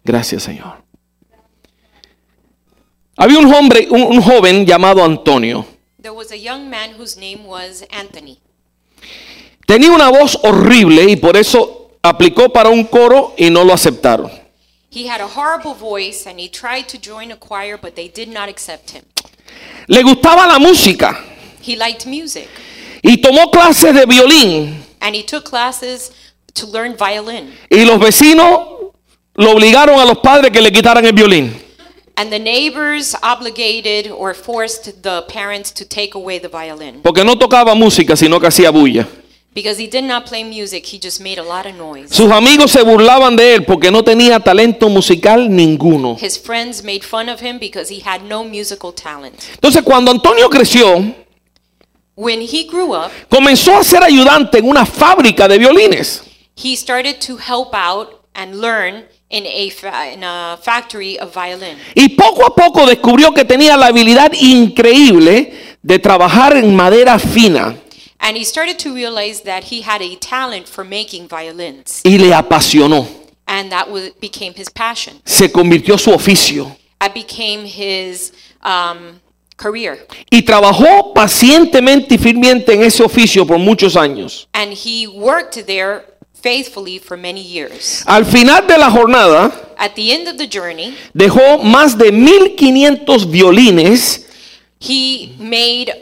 Gracias, Señor. Había un joven llamado Antonio. There was a young man whose name was Anthony. Tenía una voz horrible y por eso aplicó para un coro y no lo aceptaron. He had a horrible voice and he tried to join a choir, but they did not accept him. Le gustaba la música He liked music y tomó clases de violín and he took classes to learn violin. y los vecinos lo obligaron a los padres que le quitaran el violín. And the neighbors obligated or forced the parents to take away the violin. Porque no tocaba música, sino que hacía bulla. Because he did not play music, he just made a lot of noise. Sus amigos se burlaban de él porque no tenía talento musical ninguno. His friends made fun of him because he had no musical talent. Entonces, cuando Antonio creció, When he grew up, comenzó a ser ayudante en una fábrica de violines. he started to help out and learn in a factory of violin. Y poco a poco descubrió que tenía la habilidad increíble de trabajar en madera fina. And he started to realize that he had a talent for making violins. Y le apasionó. And that became his passion. Se convirtió su oficio. That became his career. Y trabajó pacientemente y firmemente en ese oficio por muchos años. And he worked there faithfully for many years. Al final de la jornada, At the end of the journey, dejó más de 1,500 violines he made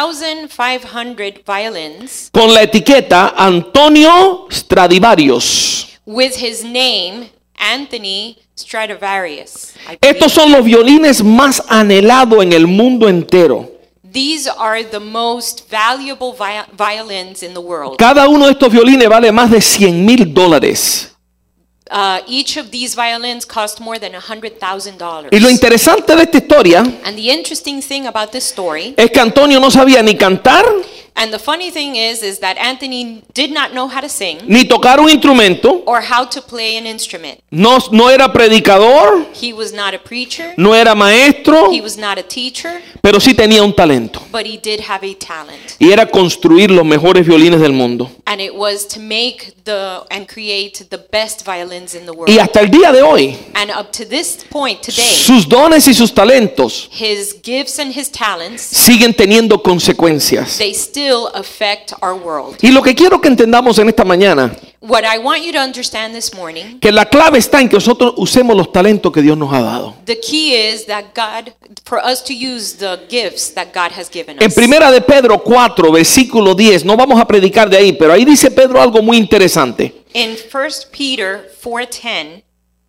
1,500 violins con la etiqueta Antonio Stradivarius. with his name, Anthony Stradivarius. Estos son los violines más anhelados en el mundo entero. These are the most valuable violins in the world. Cada uno de estos violines vale más de $100,000. Each of these violins cost more than $100,000. Y lo interesante de esta historia And the interesting thing about this story, es que Antonio no sabía ni cantar, and the funny thing is that Anthony did not know how to sing ni tocar un instrumento, or how to play an instrument. no era predicador, He was not a preacher, no era maestro, he was not a teacher, pero sí tenía un talento. but he did have a talent. Y era construir los mejores violines del mundo. And it was to make and create the best violins in the world. Y hasta el día de hoy, And up to this point today, sus dones y sus talentos his gifts and his talents, siguen teniendo consecuencias. they still affect our world. Y lo que quiero que entendamos en esta mañana, What I want you to understand this morning, que la clave está en que nosotros usemos los talentos que Dios nos ha dado. the key is that for us to use the gifts that God has given En us. primera de Pedro 4, versículo 10, no vamos a predicar de ahí, pero ahí dice Pedro algo muy interesante. In 1 Peter 4:10,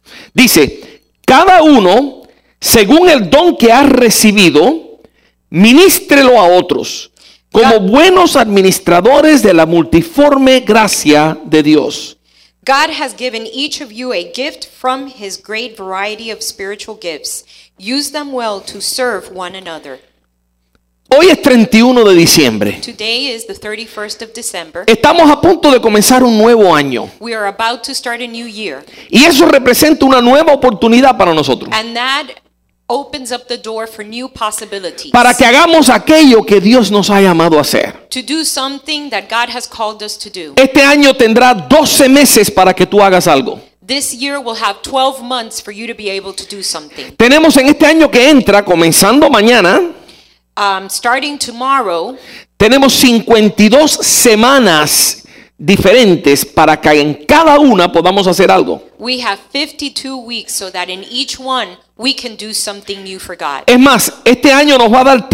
Dice, cada uno, según el don que ha recibido, ministrelo a otros, como buenos administradores de la multiforme gracia de Dios. God has given each of you a gift from his great variety of spiritual gifts. Use them well to serve one another. Hoy es 31 de diciembre. Today is the 31st of December. Estamos a punto de comenzar un nuevo año. We are about to start a new year. Y eso representa una nueva oportunidad para nosotros. And that opens up the door for new possibilities. Para que hagamos aquello que Dios nos ha llamado a hacer. To do something that God has called us to do. Este año tendrá 12 meses para que tú hagas algo. This year will have 12 months for you to be able to do something. Tenemos en este año que entra, comenzando mañana, Starting tomorrow, tenemos 52 semanas diferentes para que en cada una podamos hacer algo. we have 52 weeks so that in each one we can do something new for God. Es más, este año nos va a dar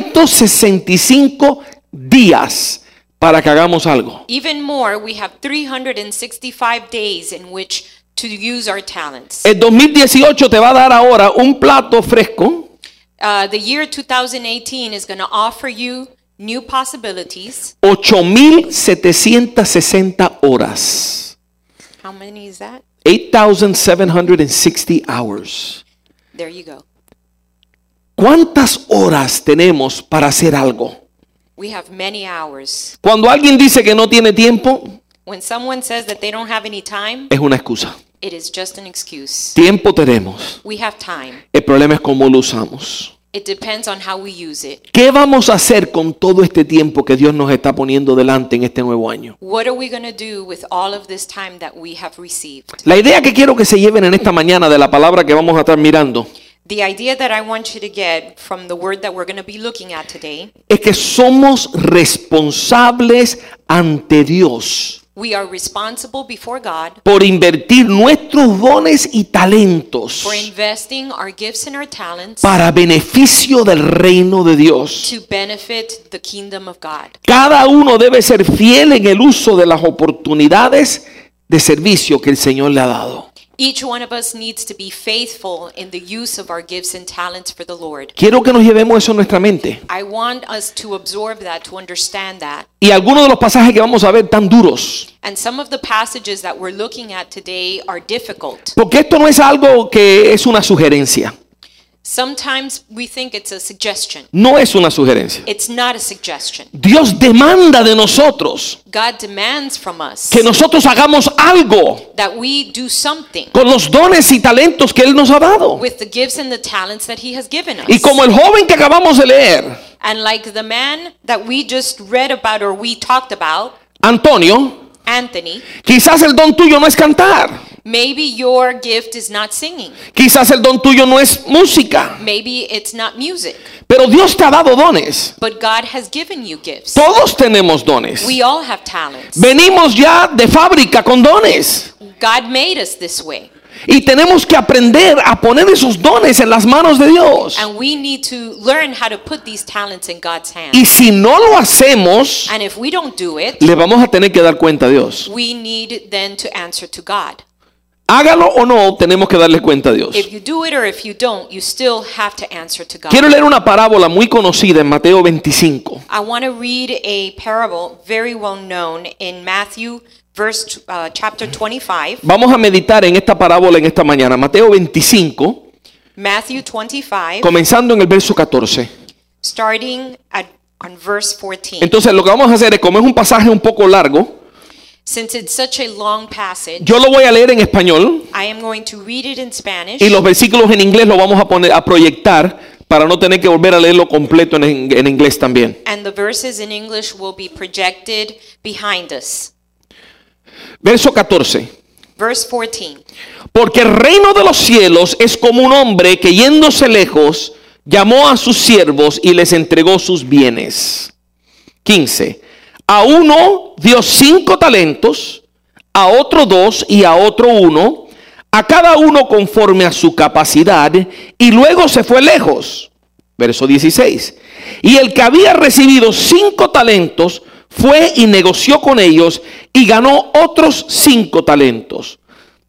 365 días para que hagamos algo. Even more, we have 365 days in which to use our talents. El 2018 te va a dar ahora un plato fresco The year 2018 is going to offer you new possibilities. 8,760 horas. How many is that? 8,760 hours. There you go. ¿Cuántas horas tenemos para hacer algo? We have many hours. Cuando alguien dice que no tiene tiempo, When someone says that they don't have any time, es una excusa. it is just an excuse. Tiempo tenemos. We have time. El problema es cómo lo usamos. It depends on how we use it. ¿Qué vamos a hacer con todo este tiempo que Dios nos está poniendo delante en este nuevo año? What are we going to do with all of this time that we have received? La idea que quiero que se lleven en esta mañana de la palabra que vamos a estar mirando The idea that I want you to get from the word that we're going to be looking at today, es que somos responsables ante Dios we are responsible before God por invertir nuestros dones y talentos for investing our gifts and our talents para beneficio del reino de Dios. to benefit the kingdom of God. Cada uno debe ser fiel en el uso de las oportunidades de servicio que el Señor le ha dado. Each one of us needs to be faithful in the use of our gifts and talents for the Lord. Quiero que nos llevemos eso en nuestra mente. I want us to absorb that, to understand that. Y algunos de los pasajes que vamos a ver tan duros, And some of the passages that we're looking at today are difficult. porque esto no es algo que es una sugerencia. Sometimes we think it's a suggestion. No es una sugerencia. It's not a suggestion. Dios demanda de nosotros God demands from us que nosotros hagamos algo that we do something con los dones y talentos que Él nos ha dado. with the gifts and the talents that He has given us. Y como el joven que acabamos de leer, And like the man that we just read about or we talked about, Antonio, Anthony, quizás el don tuyo no es cantar. maybe your gift is not singing. Quizás el don tuyo no es música. Maybe it's not music. Pero Dios te ha dado dones. But God has given you gifts. Todos tenemos dones. We all have talents. Venimos ya de fábrica con dones. God made us this way. Y tenemos que aprender a poner esos dones en las manos de Dios. And we need to learn how to put these talents in God's hands. Y si no lo hacemos, And if we don't do it, le vamos a tener que dar cuenta a Dios. we need then to answer to God. Hágalo o no, tenemos que darle cuenta a Dios. If you do it or if you don't, you still have to answer to God. Quiero leer una parábola muy conocida en Mateo 25. I want to read a parable very well known in Matthew chapter 25. Vamos a meditar en esta parábola en esta mañana. Mateo 25, Matthew 25, comenzando en el verso 14. starting on verse 14. Entonces lo que vamos a hacer es, como es un pasaje un poco largo, Since it's such a long passage, yo lo voy a leer en español I am going to read it in Spanish. y los versículos en inglés los vamos a proyectar para no tener que volver a leerlo completo en inglés también. And the verses in English will be projected behind us. Verso 14. Verse 14. Porque el reino de los cielos es como un hombre que yéndose lejos llamó a sus siervos y les entregó sus bienes. 15. A uno dio 5 talentos, a otro 2 y a otro 1, a cada uno conforme a su capacidad, y luego se fue lejos. Verso 16. Y el que había recibido 5 talentos fue y negoció con ellos y ganó otros 5 talentos.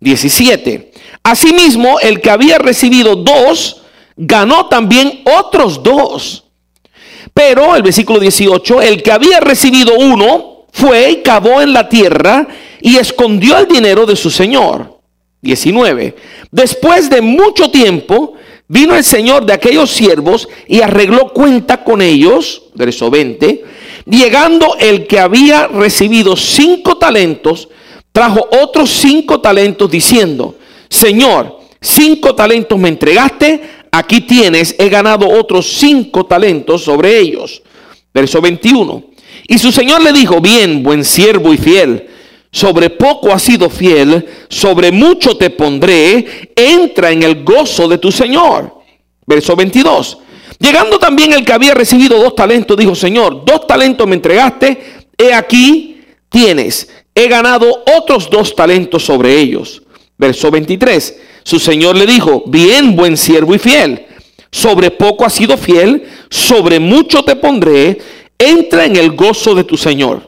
17. Asimismo, el que había recibido 2 ganó también otros 2. Pero el versículo 18, el que había recibido 1 fue y cavó en la tierra y escondió el dinero de su señor. 19. Después de mucho tiempo vino el señor de aquellos siervos y arregló cuenta con ellos. Verso 20. Llegando el que había recibido 5 talentos, trajo otros 5 talentos diciendo: Señor, 5 talentos me entregaste, aquí tienes, he ganado otros 5 talentos sobre ellos. Verso 21. Y su señor le dijo: bien, buen siervo y fiel, sobre poco has sido fiel, sobre mucho te pondré, entra en el gozo de tu señor. Verso 22. Llegando también el que había recibido 2 talentos, dijo: Señor, 2 talentos me entregaste, he aquí tienes, he ganado otros 2 talentos sobre ellos. Verso 23. Su señor le dijo: bien, buen siervo y fiel, sobre poco has sido fiel, sobre mucho te pondré, entra en el gozo de tu señor.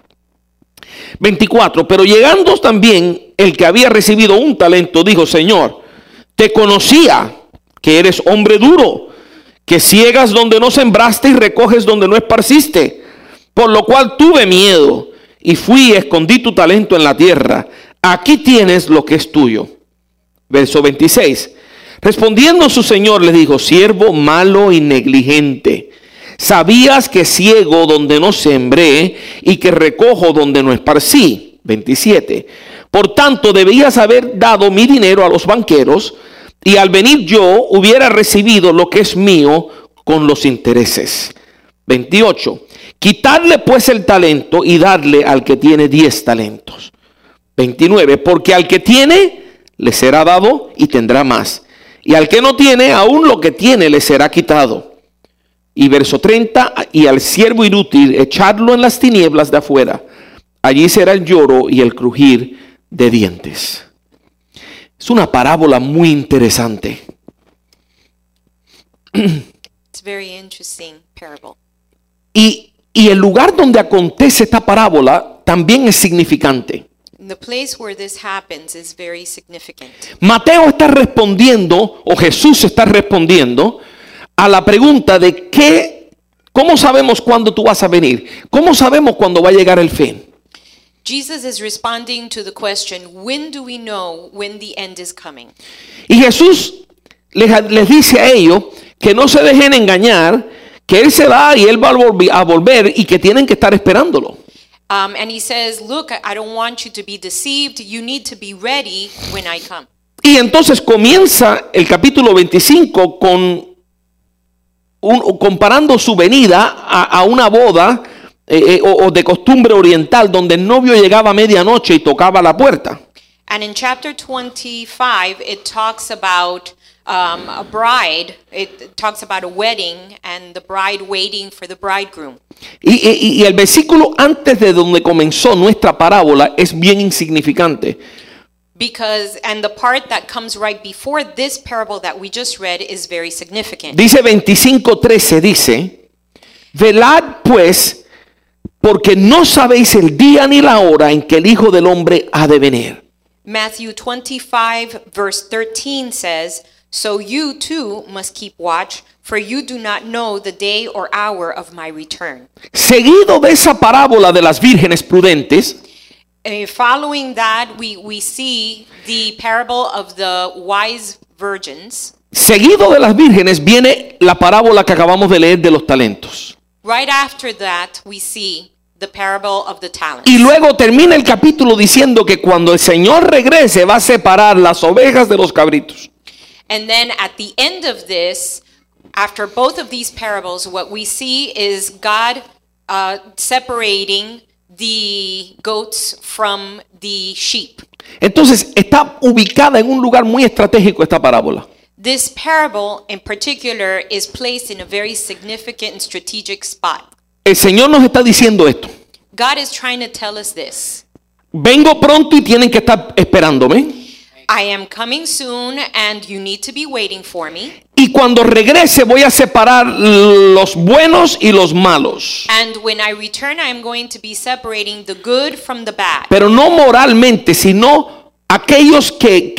24. Pero llegando también el que había recibido 1 talento, dijo: Señor, te conocía que eres hombre duro, que ciegas donde no sembraste y recoges donde no esparciste, por lo cual tuve miedo y fui y escondí tu talento en la tierra. Aquí tienes lo que es tuyo. Verso 26. Respondiendo su señor le dijo: siervo malo y negligente, sabías que ciego donde no sembré y que recojo donde no esparcí. 27. Por tanto debías haber dado mi dinero a los banqueros, y al venir yo hubiera recibido lo que es mío con los intereses. 28. Quitarle pues el talento y darle al que tiene 10 talentos. 29. Porque al que tiene le será dado y tendrá más. Y al que no tiene, aún lo que tiene le será quitado. Y verso 30. Y al siervo inútil echarlo en las tinieblas de afuera. Allí será el lloro y el crujir de dientes. Es una parábola muy interesante. It's a very interesting parable. Y el lugar donde acontece esta parábola también es significante. The place where this happens is very significant. Mateo está respondiendo, o Jesús está respondiendo, a la pregunta de ¿cómo sabemos cuándo tú vas a venir? ¿Cómo sabemos cuándo va a llegar el fin? Jesus is responding to the question, when do we know when the end is coming? Y Jesús les dice a ellos que no se dejen engañar, que Él se va y Él va a volver y que tienen que estar esperándolo. And he says, look, I don't want you to be deceived. You need to be ready when I come. Y entonces comienza el capítulo 25 comparando su venida a una boda o de costumbre oriental donde el novio llegaba a medianoche y tocaba la puerta. And in chapter 25, it talks about a bride. It talks about a wedding and the bride waiting for the bridegroom. Y el versículo antes de donde comenzó nuestra parábola es bien insignificante. And the part that comes right before this parable that we just read is very significant. Dice 25:13, dice, velad pues, porque no sabéis el día ni la hora en que el Hijo del Hombre ha de venir. Matthew 25 verse 13 says, so you too must keep watch, for you do not know the day or hour of my return. Seguido de esa parábola de las vírgenes prudentes, Following that, we see the parable of the wise virgins. seguido de las vírgenes viene la parábola que acabamos de leer de los talentos. Right after that, we see the parable of the talents. Y luego termina el capítulo diciendo que cuando el Señor regrese va a separar las ovejas de los cabritos. And then at the end of this, after both of these parables, what we see is God separating the goats from the sheep. Entonces está ubicada en un lugar muy estratégico esta parábola. This parable in particular is placed in a very significant and strategic spot. El Señor nos está diciendo esto. God is trying to tell us this. Vengo pronto y tienen que estar esperándome. I am coming soon and you need to be waiting for me. Y cuando regrese voy a separar los buenos y los malos. And when I return, I am going to be separating the good from the bad. Pero no moralmente, sino aquellos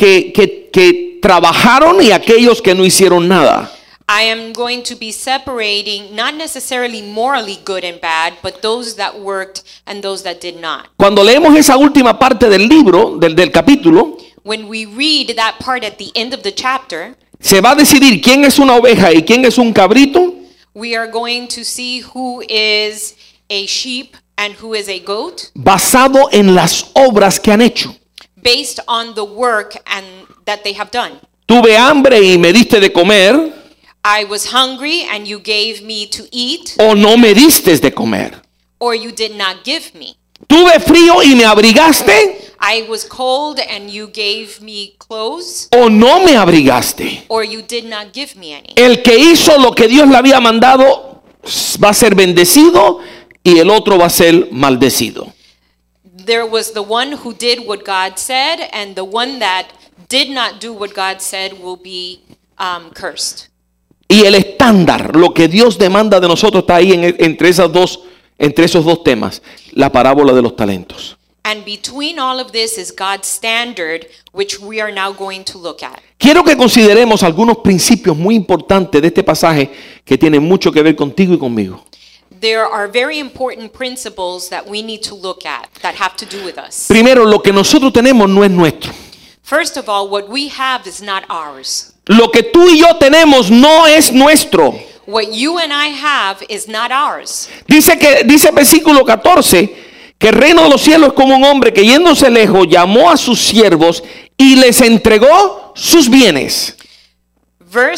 que trabajaron y aquellos que no hicieron nada. I am going to be separating not necessarily morally good and bad, but those that worked and those that did not. Cuando leemos esa última parte del libro, del capítulo, When we read that part at the end of the chapter, se va a decidir quién es una oveja y quién es un cabrito, we are going to see who is a sheep and who is a goat basado en las obras que han hecho. based on the work and that they have done. Tuve hambre y me diste de comer, I was hungry and you gave me to eat, o no me diste de comer. or you did not give me. Tuve frío y me abrigaste, I was cold and you gave me clothes, o no me abrigaste. or you did not give me any. El que hizo lo que Dios le había mandado va a ser bendecido y el otro va a ser maldecido. There was the one who did what God said, and the one that did not do what God said will be cursed. Y el estándar, lo que Dios demanda de nosotros está ahí entre esos dos temas, la parábola de los talentos. And between all of this is God's standard, which we are now going to look at. Quiero que consideremos algunos principios muy importantes de este pasaje que tienen mucho que ver contigo y conmigo. There are very important principles that we need to look at that have to do with us. Primero, lo que nosotros tenemos no es nuestro. First of all, what we have is not ours. Lo que tú y yo tenemos no es nuestro. What you and I have is not ours. Dice versículo 14 que el reino de los cielos es como un hombre que yéndose lejos llamó a sus siervos y les entregó sus bienes. Verse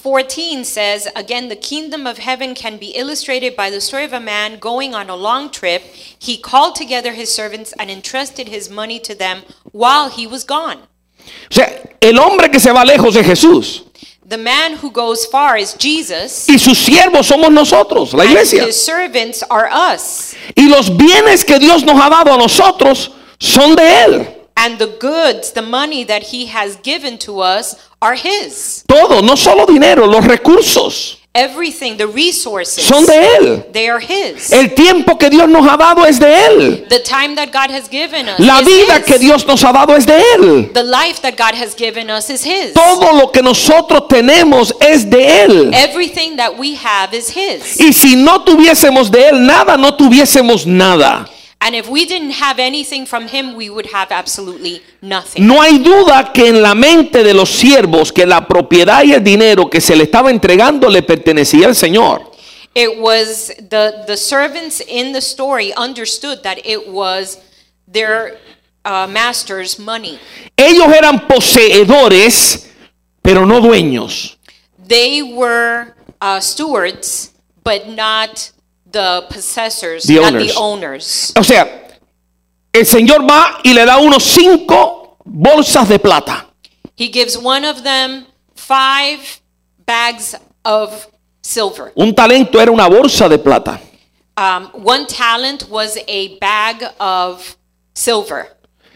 14 says, again, the kingdom of heaven can be illustrated by the story of a man going on a long trip. He called together his servants and entrusted his money to them while he was gone. O sea, el hombre que se va lejos es Jesús. The man who goes far is Jesus, Y sus siervos somos nosotros, la and iglesia. his servants are us. Y los bienes que Dios nos ha dado a nosotros son de Él. And the goods, the money that he has given to us are his. Todo, no solo dinero, los recursos Everything, the resources, son de Él. they are his. El tiempo que Dios nos ha dado es de Él. The time that God has given us La is vida his. que Dios nos ha dado es de Él. The life that God has given us is his. Todo lo que nosotros tenemos es de Él. Everything that we have is his. Y si no tuviésemos de Él nada, no tuviésemos nada. And if we didn't have anything from him, we would have absolutely nothing. No hay duda que en la mente de los siervos que la propiedad y el dinero que se le estaba entregando le pertenecía al Señor. It was the servants in the story understood that it was their master's money. Ellos eran poseedores, pero no dueños. They were stewards, but not the possessors, The not owners. the owners. O sea, el Señor va y le da unos 5 bolsas de plata. He gives one of them 5 bags of silver. Un talento era una bolsa de plata. One talent was a bag of silver.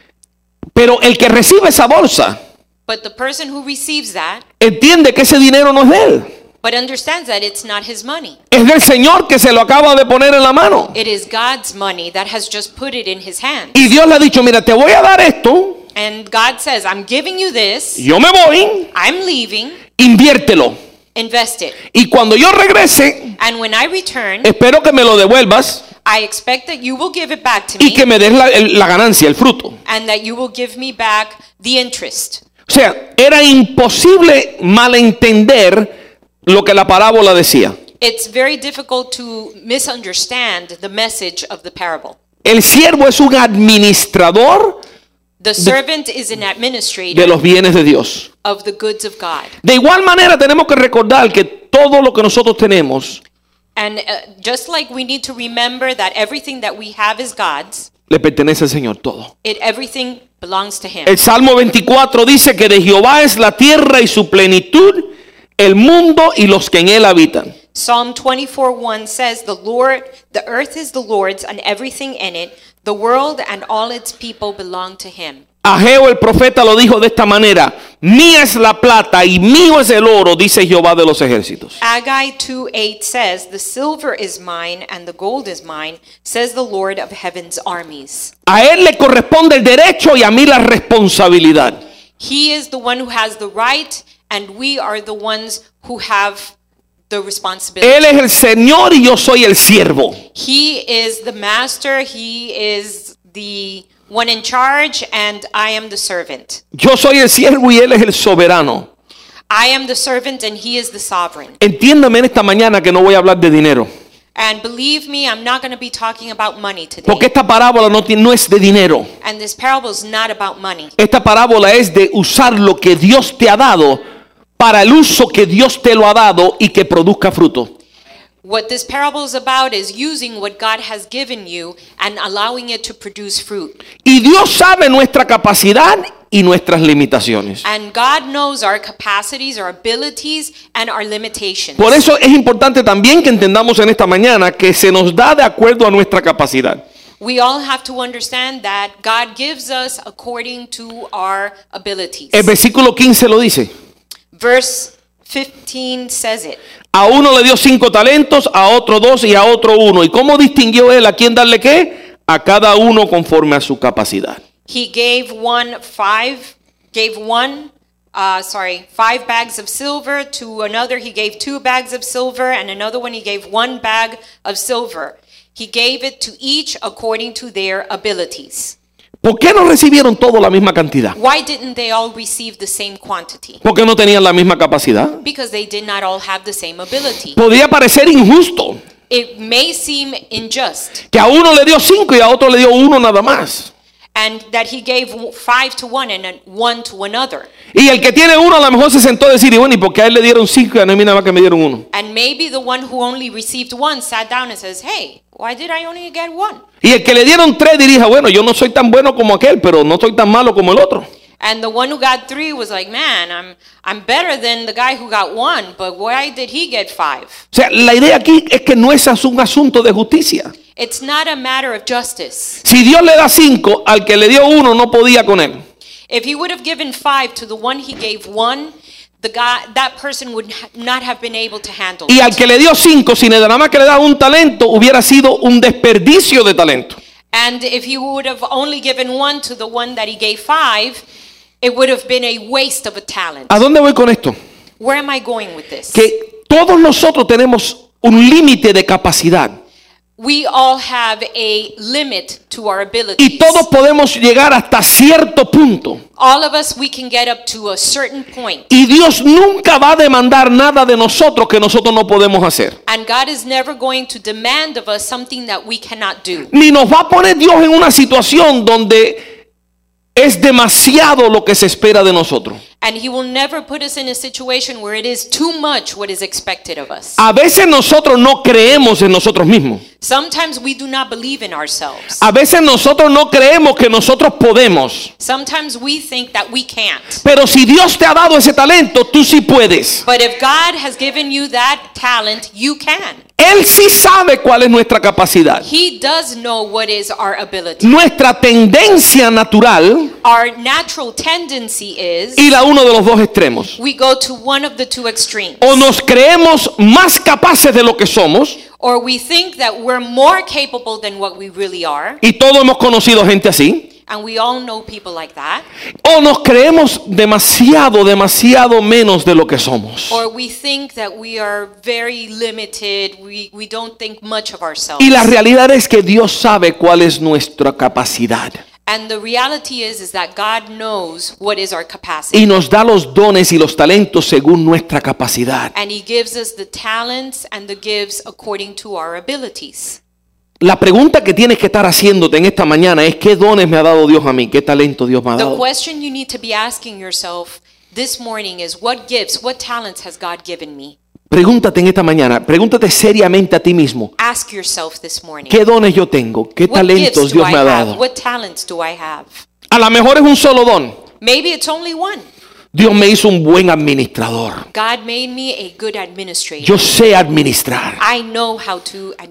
Pero el que recibe esa bolsa But the person who receives that, entiende que ese dinero no es de él. but understands that it's not his money. Es del Señor que se lo acaba de poner en la mano. It is God's money that has just put it in his hand. Y Dios le ha dicho, mira, te voy a dar esto, And God says, I'm giving you this, yo me voy, I'm leaving, inviértelo. invest it. Y cuando yo regrese, And when I return, espero que me lo devuelvas I expect that you will give it back to y me que me des la ganancia, el fruto. and that you will give me back the interest. O sea, era imposible malentender lo que la parábola decía. It's very difficult to misunderstand the message of the parable. El siervo es un administrador The servant is an de administrator los bienes de Dios. of the goods of God. De igual manera tenemos que recordar que todo lo que nosotros tenemos And just like we need to remember that everything that we have is God's, le pertenece al Señor todo. everything belongs to him. El Salmo 24 dice que de Jehová es la tierra y su plenitud, el mundo y los que en él habitan. Psalm 24:1 says, the earth is the Lord's and everything in it, the world and all its people belong to him. Ageo el profeta lo dijo de esta manera: mía es la plata y mío es el oro, dice Jehová de los ejércitos. Haggai 2:8 says, the silver is mine and the gold is mine, says the Lord of heaven's armies. A él le corresponde el derecho y a mí la responsabilidad. He is the one who has the right and we are the ones who have the responsibility. Él es el Señor y yo soy el siervo. He is the master, he is the one in charge, and I am the servant. Yo soy el siervo y él es el soberano. I am the servant and he is the sovereign. Entiéndame en esta mañana que no voy a hablar de dinero, And believe me, I'm not going to be talking about money today. porque esta parábola no es de dinero. And this parable is not about money. Esta parábola es de usar lo que Dios te ha dado para el uso que Dios te lo ha dado y que produzca fruto. What this parable is about is using what God has given you and allowing it to produce fruit. Y Dios sabe nuestra capacidad y nuestras limitaciones. And God knows our capacities, our abilities, and our limitations. Por eso es importante también que entendamos en esta mañana que se nos da de acuerdo a nuestra capacidad. We all have to understand that God gives us according to our abilities. El versículo 15 lo dice. Verse 15 says it. A uno le dio 5 talentos, a otro 2 y a otro 1. ¿Y cómo distinguió él a quién darle qué? A cada uno conforme a su capacidad. He gave 5 bags of silver. To another he gave 2 bags of silver, and another one he gave 1 bag of silver. He gave it to each according to their abilities. ¿Por qué no recibieron todos la misma cantidad? Why didn't they all receive the same quantity? Porque no tenían la misma capacidad. Because they did not all have the same ability. Podría parecer injusto It may seem unjust, que a uno le dio 5 y a otro le dio 1 nada más. And that he gave 5 to one and 1 to another. Y el que tiene uno a lo mejor se sentó a decir, y bueno, ¿y por qué a él le dieron 5 y a mí nada más que me dieron 1? And maybe the one who only received 1 sat down and says, hey, why did I only get 1? Y el que le dieron 3 dirija, bueno, yo no soy tan bueno como aquel, pero no soy tan malo como el otro. And the one who got 3 was like, man, I'm better than the guy who got 1, but why did he get 5? O sea, la idea aquí es que no es un asunto de justicia. It's not a matter of justice. Si Dios le da 5, al que le dio 1 no podía con él. If he would have given 5 to the one he gave 1, that person would not have been able to handle Y al it. que le dio 5, si nada más que le da un talento, hubiera sido un desperdicio de talento. And if he would have only given 1 to the one that he gave 5, it would have been a waste of a talent. ¿A dónde voy con esto? Where am I going with this? Que todos nosotros tenemos un límite de capacidad. We all have a limit to our Y abilities. todos podemos llegar hasta cierto punto. All of us, we can get up to a certain point. Y Dios nunca va a demandar nada de nosotros que nosotros no podemos hacer. And God is never going to demand of us something that we cannot do. Ni nos va a poner Dios en una situación donde es demasiado lo que se espera de nosotros. And he will never put us in a situation where it is too much what is expected of us. A veces nosotros no creemos en nosotros mismos. Sometimes we do not believe in ourselves. A veces nosotros no creemos que nosotros podemos. Sometimes we think that we can't. Pero si Dios te ha dado ese talento, tú sí puedes. But if God has given you that talent, you can. Él sí sabe cuál es nuestra capacidad. He does know what is our ability. Nuestra tendencia natural Our natural tendency is ir a uno de los dos extremos. we go to one of the two extremes. O nos creemos más capaces de lo que somos, Or we think that we're more capable than what we really are. y todos hemos conocido gente así. And we all know people like that. O nos creemos demasiado menos de lo que somos. Or we think that we are very limited. We don't think much of ourselves. Y la realidad es que Dios sabe cuál es nuestra capacidad. And the reality is that God knows what is our capacity. Y nos da los dones y los talentos según nuestra capacidad. And he gives us the talents and the gifts according to our abilities. La pregunta que tienes que estar haciéndote en esta mañana es: ¿qué dones me ha dado Dios a mí? ¿Qué talento Dios me ha The dado? question you need to be asking yourself this morning is, what gifts, what talents has God given me? Pregúntate en esta mañana, pregúntate seriamente a ti mismo: Ask yourself this morning. ¿qué dones yo tengo? ¿Qué What talentos gifts do Dios I me ha have? dado? What talents do I have? A lo mejor es un solo don. Maybe it's only one. Dios me hizo un buen administrador. God made me a good administrator. Yo sé administrar. I know how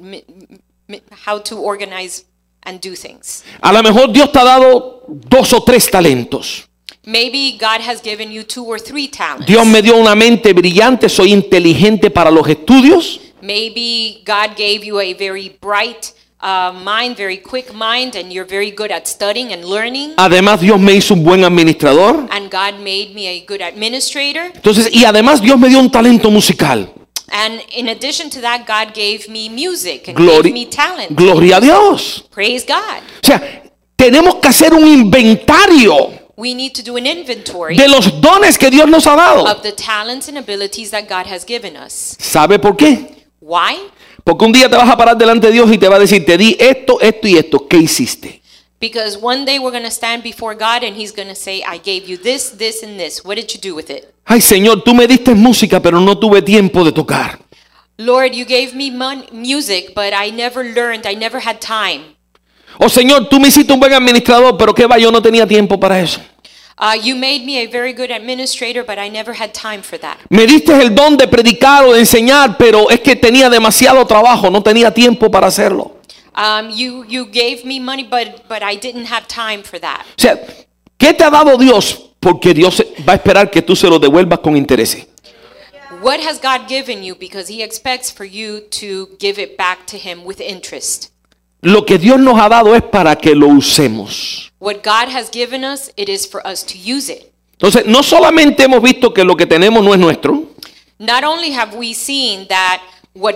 to organize and do things. A lo mejor Dios te ha dado 2 o 3 talentos. Maybe God has given you 2 or 3 talents. Dios me dio una mente brillante, soy inteligente para los estudios. Maybe God gave you a very bright mind, very quick mind, and you're very good at studying and learning. Además, Dios me hizo un buen administrador. And God made me a good administrator. Entonces, y además Dios me dio un talento musical. And in addition to that, God gave me music and gave me talent. Gloria a Dios. Praise God. O sea, tenemos que hacer un inventario We need to do an inventory de los dones que Dios nos ha dado. of the talents and abilities that God has given us. ¿Sabe por qué? Why? Porque un día te vas a parar delante de Dios y te va a decir: te di esto, esto y esto. ¿Qué hiciste? Because one day we're going to stand before God and He's going to say, I gave you this, this, and this. What did you do with it? Ay, Señor, tú me diste música, pero no tuve tiempo de tocar. Lord, you gave me music, but I never learned. I never had time. Oh, Señor, tú me hiciste un buen administrador, pero qué va, yo no tenía tiempo para eso. You made me a very good administrator, but I never had time for that. Me diste el don de predicar o de enseñar, pero es que tenía demasiado trabajo, no tenía tiempo para hacerlo. You gave me money, but I didn't have time for that. O sea, ¿qué te ha dado Dios? Porque Dios va a esperar que tú se lo devuelvas con intereses. What has God given you? Because He expects for you to give it back to Him with interest. Lo que Dios nos ha dado es para que lo usemos. What God has given us, it is for us to use it. Entonces, no solamente hemos visto que lo que tenemos no es nuestro, Not only have we seen that what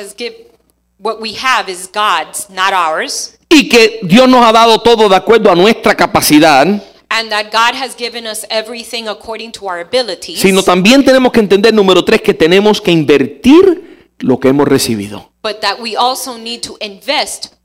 we have is God's, not ours, y que Dios nos ha dado todo de acuerdo a nuestra capacidad, and that God has given us everything according to our abilities, sino también tenemos que entender, número 3, que tenemos que invertir lo que hemos recibido. but that we also need to invest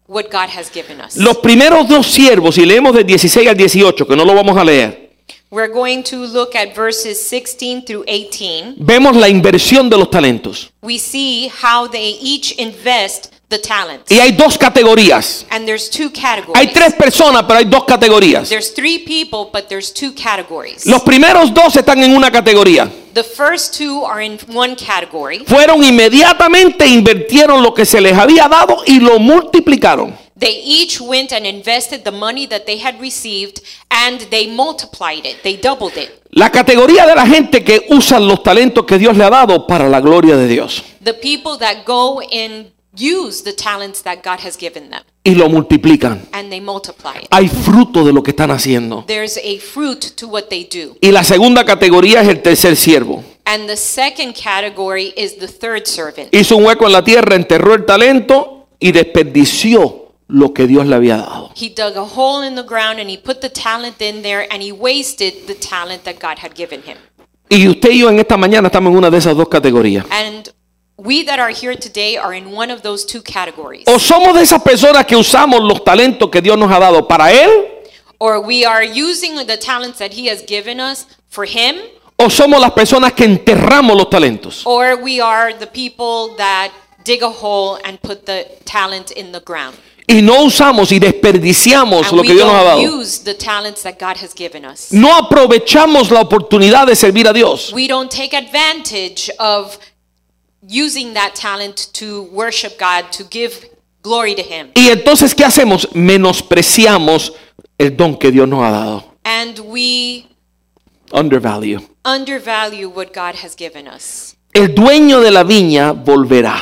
what God has given us. Los primeros dos siervos, y leemos del 16 al 18, que no lo vamos a leer, We're going to look at verses 16 through 18. vemos la inversión de los talentos. We see how they each invest the talents. Y hay dos categorías. And there's two categories. Hay tres personas, pero hay dos categorías. There's three people, but there's two categories. Los primeros dos están en una categoría. The first two are in one category. Fueron inmediatamente, invirtieron lo que se les había dado y lo multiplicaron. They each went and invested the money that they had received and they multiplied it. They doubled it. La categoría de la gente que usa los talentos que Dios le ha dado para la gloria de Dios. The people that go and use the talents that God has given them Y lo multiplican. and they multiply it. Hay fruto de lo que están haciendo. There's a fruit to what they do. Y la segunda categoría es el tercer siervo. And the second category is the third servant. Hizo un hueco en la tierra, enterró el talento y desperdició lo que Dios le había dado. He dug a hole in the ground and he put the talent in there and he wasted the talent that God had given him. Y usted y yo en esta mañana estamos en una de esas dos categorías. And we that are here today are in one of those two categories. O somos de esas personas que usamos los talentos que Dios nos ha dado para Él, Or we are using the talents that he has given us for him, o somos las personas que enterramos los talentos. or we are the people that dig a hole and put the talent in the ground. Y no usamos y desperdiciamos And lo we que Dios nos ha don't dado. use the talents that God has given us. No aprovechamos la oportunidad de servir a Dios. We don't take advantage of using that talent to worship God, to give glory to him. Y entonces, ¿qué hacemos? Menospreciamos el don que Dios nos ha dado. And we Undervalue. undervalue what God has given us. El dueño de la viña volverá.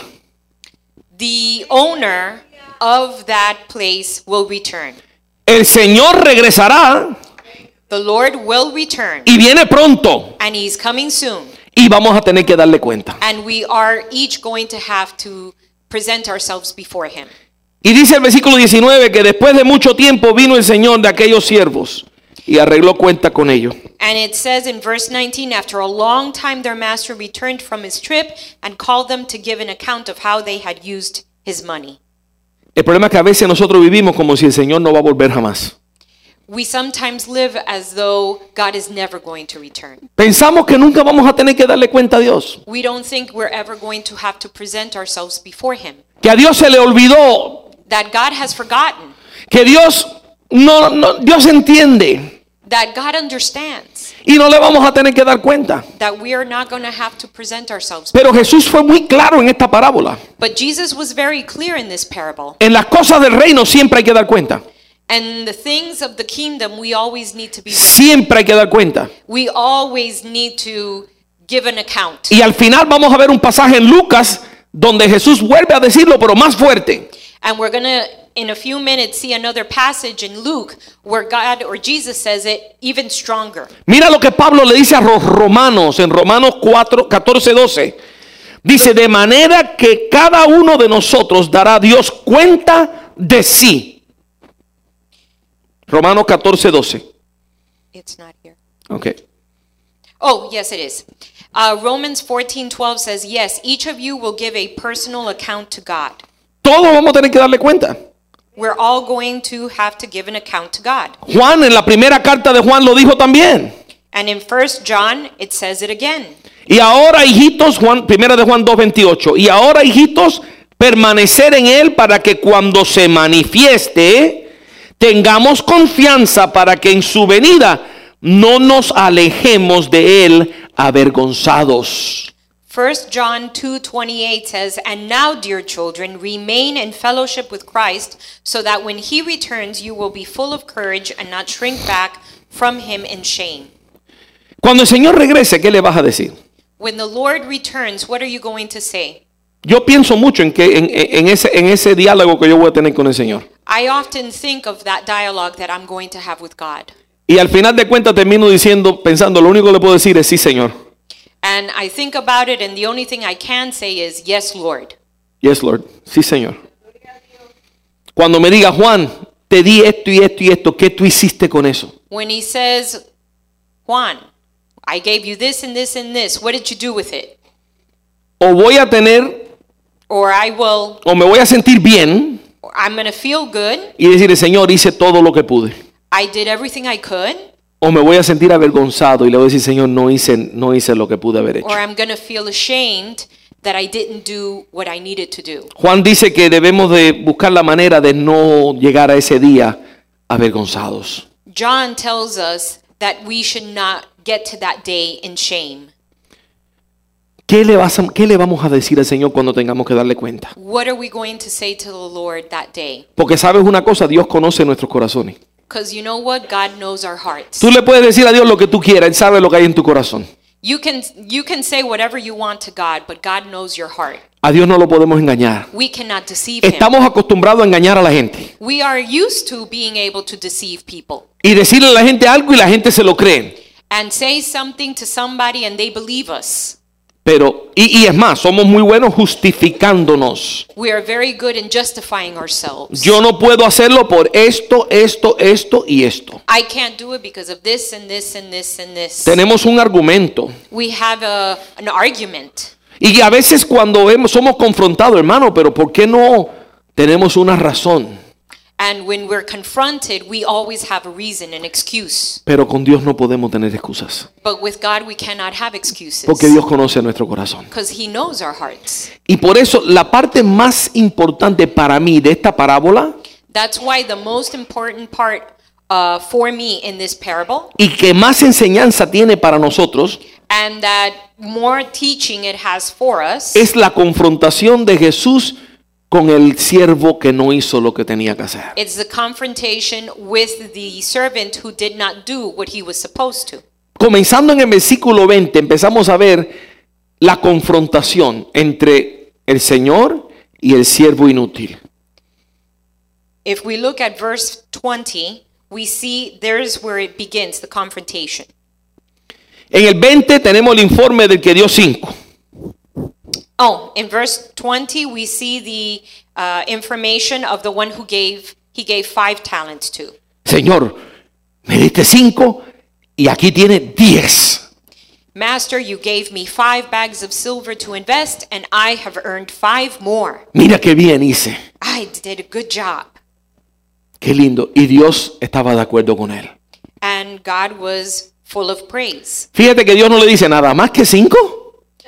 The owner of that place will return. El Señor regresará The Lord will return, y viene pronto. and he's coming soon. Y vamos a tener que darle cuenta. And we are each going to have to present ourselves before him. Y dice el versículo 19 que después de mucho tiempo vino el Señor de aquellos siervos y arregló cuenta con ellos. And it says in verse 19, after a long time their master returned from his trip and called them to give an account of how they had used his money. El problema es que a veces nosotros vivimos como si el Señor no va a volver jamás. We sometimes live as though God is never going to return. Pensamos que nunca vamos a tener que darle cuenta a Dios. We don't think we're ever going to have to present ourselves before him. Que a Dios se le olvidó. That God has forgotten. Que Dios Dios entiende. That God understands. Y no le vamos a tener que dar cuenta. That we are not going to have to present ourselves. Pero Jesús fue muy claro en esta parábola. But Jesus was very clear in this parable. En las cosas del reino siempre hay que dar cuenta. And the things of the kingdom we always need to be. Siempre hay que dar cuenta. We always need to give an account. Y al final vamos a ver un pasaje en Lucas donde Jesús vuelve a decirlo, pero más fuerte. And we're going to, in a few minutes, see another passage in Luke where God or Jesus says it even stronger. Mira lo que Pablo le dice a los romanos en Romanos 14:12. Dice, de manera que cada uno de nosotros dará a Dios cuenta de sí. Romanos 14:12. It's not here. Okay. Oh, yes, it is. Romans 14:12 says, yes, each of you will give a personal account to God. Todos vamos a tener que darle cuenta. We're all going to have to give an account to God. Juan en la primera carta de Juan lo dijo también. And in 1 John, it says it again. Y ahora, hijitos, primera de Juan 2:28. Y ahora, hijitos, permanecer en él para que cuando se manifieste tengamos confianza para que en su venida no nos alejemos de él avergonzados. 1 John 2:28 says, and now, dear children, remain in fellowship with Christ, so that when he returns, you will be full of courage and not shrink back from him in shame. Cuando el Señor regrese, ¿qué le vas a decir? When the Lord returns, what are you going to say? Yo pienso mucho en ese diálogo que yo voy a tener con el Señor. I often think of that dialogue that I'm going to have with God. Y al final de cuentas termino pensando, lo único que le puedo decir es sí, Señor. And I think about it, and the only thing I can say is, yes, Lord. Yes, Lord. Sí, Señor. Cuando me diga, Juan, te di esto y esto y esto, ¿qué tú hiciste con eso? When he says, Juan, I gave you this and this and this, what did you do with it? O voy a tener, Or I will, o me voy a sentir bien, or I'm going to feel good. y decirle, Señor, hice todo lo que pude. I did everything I could. O me voy a sentir avergonzado y le voy a decir, Señor, no hice lo que pude haber hecho. Or I'm going to feel ashamed that I didn't do what I needed to do. Juan dice que debemos de buscar la manera de no llegar a ese día avergonzados. John tells us that we should not get to that day in shame. ¿Qué le vamos a decir al Señor cuando tengamos que darle cuenta? What are we going to say to the Lord that day? Porque sabes una cosa, Dios conoce nuestros corazones. Because you know what? God knows our hearts. Tú le puedes decir a Dios lo que tú quieras, Él sabe lo que hay en tu corazón. You can say whatever you want to God, but God knows your heart. A Dios no lo podemos engañar. We cannot deceive him. Estamos acostumbrados a engañar a la gente We are used to being able to deceive people y decirle a la gente algo y la gente se lo cree. and say something to somebody and they believe us. Pero, y es más, somos muy buenos justificándonos. We are very good in justifying ourselves. Yo no puedo hacerlo por esto y esto. I can't do it because of this and this and this and this. Tenemos un argumento. We have an argument. Y a veces cuando somos confrontados, hermano, pero ¿por qué no tenemos una razón? And when we're confronted, we always have a reason, an excuse. Pero con Dios no podemos tener excusas. But with God, we cannot have excuses. Porque Dios conoce nuestro corazón. Because He knows our hearts. Y por eso la parte más importante para mí de esta parábola, That's why the most important part for me in this parable, y que más enseñanza tiene para nosotros, and that more teaching it has for us, es la confrontación de Jesús con el siervo que no hizo lo que tenía que hacer. it's the confrontation with the servant who did not do what he was supposed to. Comenzando en el versículo 20, empezamos a ver la confrontación entre el Señor y el siervo inútil. If we look at verse 20, we see there's where it begins, the confrontation. En el 20 tenemos el informe del que dio 5. Oh, in verse 20, we see the information of the one who he gave 5 talents to. Señor, me diste 5 y aquí tiene 10. Master, you gave me 5 bags of silver to invest, and I have earned 5 more. Mira qué bien hice. I did a good job. Qué lindo. Y Dios estaba de acuerdo con él. And God was full of praise. Fíjate que Dios no le dice nada más que 5.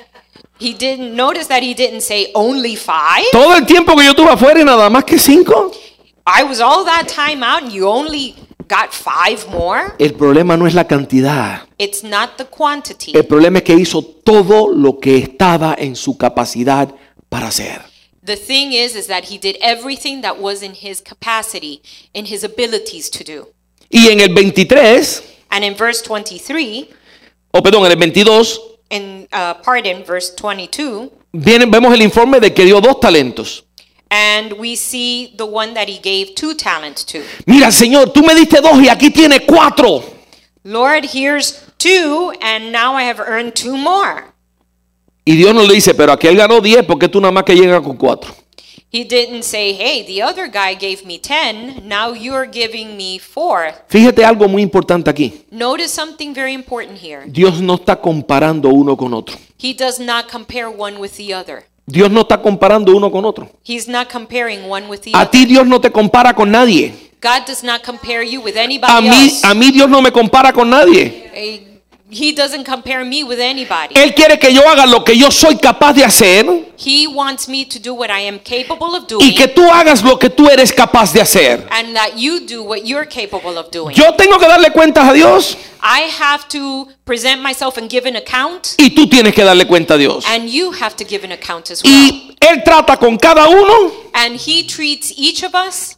He didn't notice that he didn't say only 5. Todo el tiempo que yo estuve afuera y nada más que 5. I was all that time out and you only got 5 more. El problema no es la cantidad. It's not the quantity. El problema es que hizo todo lo que estaba en su capacidad para hacer. The thing is that he did everything that was in his capacity, in his abilities to do. Y en el 23, And in verse 23, en el 22, verse 22, vemos el informe de que dio 2 talentos. and we see the one that he gave 2 talents to. Mira, Señor, tú me diste 2 y aquí tiene 4. Lord, here's 2, and now I have earned 2 more. Y Dios no le dice, pero aquel ganó 10 porque tú nada más que llegas con 4. He didn't say, hey, the other guy gave me 10, now you're giving me 4. Fíjate algo muy importante aquí. Notice something very important here. Dios no está comparando uno con otro. He does not compare one with the other. Dios no está comparando uno con otro. He's not comparing one with the A other. ti Dios no te compara con nadie. God does not compare you with anybody else. A mí Dios no me compara con nadie. He doesn't compare me with anybody. Él quiere que yo haga lo que yo soy capaz de hacer He wants me to do what I am capable of doing, y que tú hagas lo que tú eres capaz de hacer. and that you do what you're capable of doing. Yo tengo que darle cuentas a Dios I have to present myself and give an account, y tú tienes que darle cuenta a Dios. and you have to give an account as well. Y Él trata con cada uno And He treats each of us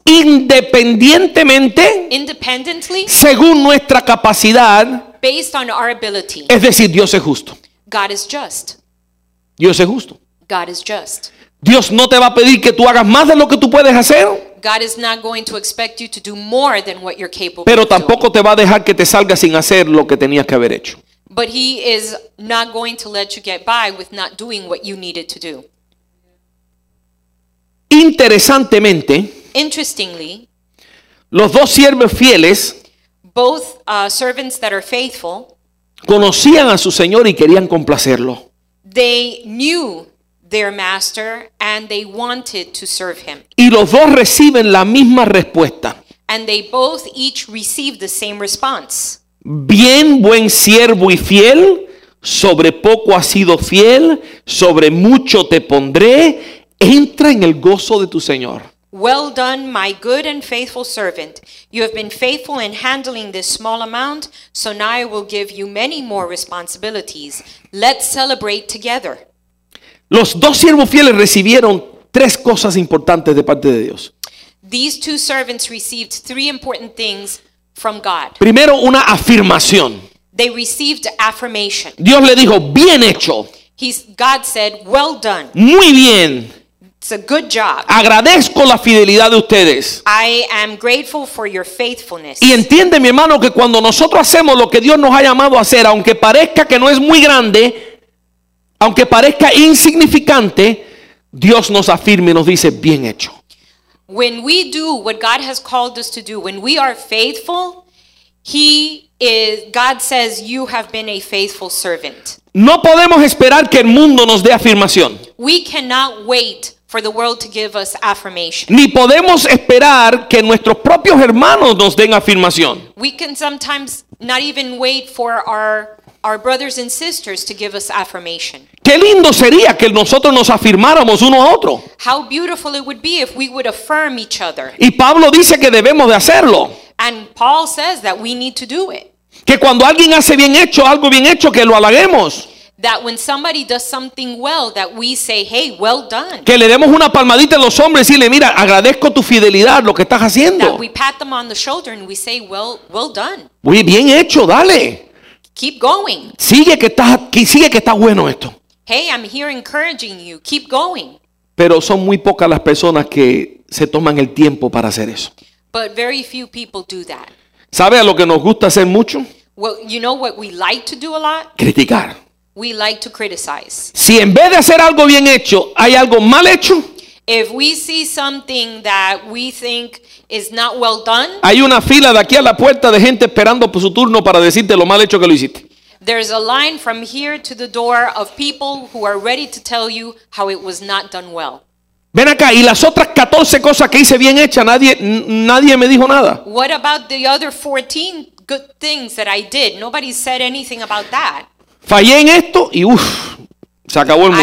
independientemente independently según nuestra capacidad. based on our ability. Es decir, Dios es justo. God is just. Dios es justo. God is just. Dios no te va a pedir que tú hagas más de lo que tú puedes hacer, God is not going to expect you to do more than what you're capable pero of doing. tampoco te va a dejar que te salgas sin hacer lo que tenías que haber hecho. But He is not going to let you get by with not doing what you needed to do. Interesantemente, Interestingly, los 2 siervos fieles both servants that are faithful, conocían a su Señor y querían complacerlo. they knew their master and they wanted to serve him. Y los dos reciben la misma respuesta. And they both each received the same response. Bien, buen siervo y fiel, sobre poco has sido fiel, sobre mucho te pondré, entra en el gozo de tu Señor. Well done, my good and faithful servant. You have been faithful in handling this small amount, so now I will give you many more responsibilities. Let's celebrate together. Los dos siervos fieles recibieron tres cosas importantes de parte de Dios. These two servants received three important things from God. Primero, una afirmación. They received affirmation. Dios le dijo, bien hecho, God said, well done. muy bien, It's a good job. agradezco la fidelidad de ustedes. I am grateful for your faithfulness. Y entiende, mi hermano, que cuando nosotros hacemos lo que Dios nos ha llamado a hacer, aunque parezca que no es muy grande, aunque parezca insignificante, Dios nos afirma y nos dice, bien hecho. When we do what God has called us to do, when we are faithful, God says, you have been a faithful servant. No podemos esperar que el mundo nos dé afirmación. We cannot wait for the world to give us affirmation. Ni podemos esperar que nuestros propios hermanos nos den afirmación. We can sometimes not even wait for our brothers and sisters to give us affirmation. Qué lindo sería que nosotros nos afirmáramos uno a otro. How beautiful it would be if we would affirm each other. Y Pablo dice que debemos de hacerlo. And Paul says that we need to do it. Que cuando alguien hace bien hecho, algo bien hecho, que lo halaguemos. That when somebody does something well, that we say, hey, well done. Que le demos una palmadita a los hombres y decirle, mira, agradezco tu fidelidad, lo que estás haciendo. That we pat them on the shoulder and we say, well done. Muy bien hecho, dale. Keep going. Sigue que está bueno esto. Hey, I'm here encouraging you. Keep going. Pero son muy pocas las personas que se toman el tiempo para hacer eso. But very few people do that. ¿Sabe a lo que nos gusta hacer mucho? Well, you know what we like to do a lot? Criticar. We like to criticize. Si en vez de hacer algo bien hecho, hay algo mal hecho, If we see something that we think is not well done, hay una fila de aquí a la puerta de gente esperando por su turno para decirte lo mal hecho que lo hiciste. there's a line from here to the door of people who are ready to tell you how it was not done well. Ven acá, y las otras 14 cosas que hice bien hechas, nadie me dijo nada. What about the other 14 good things that I did? Nobody said anything about that. Fallé en esto y se acabó el mundo.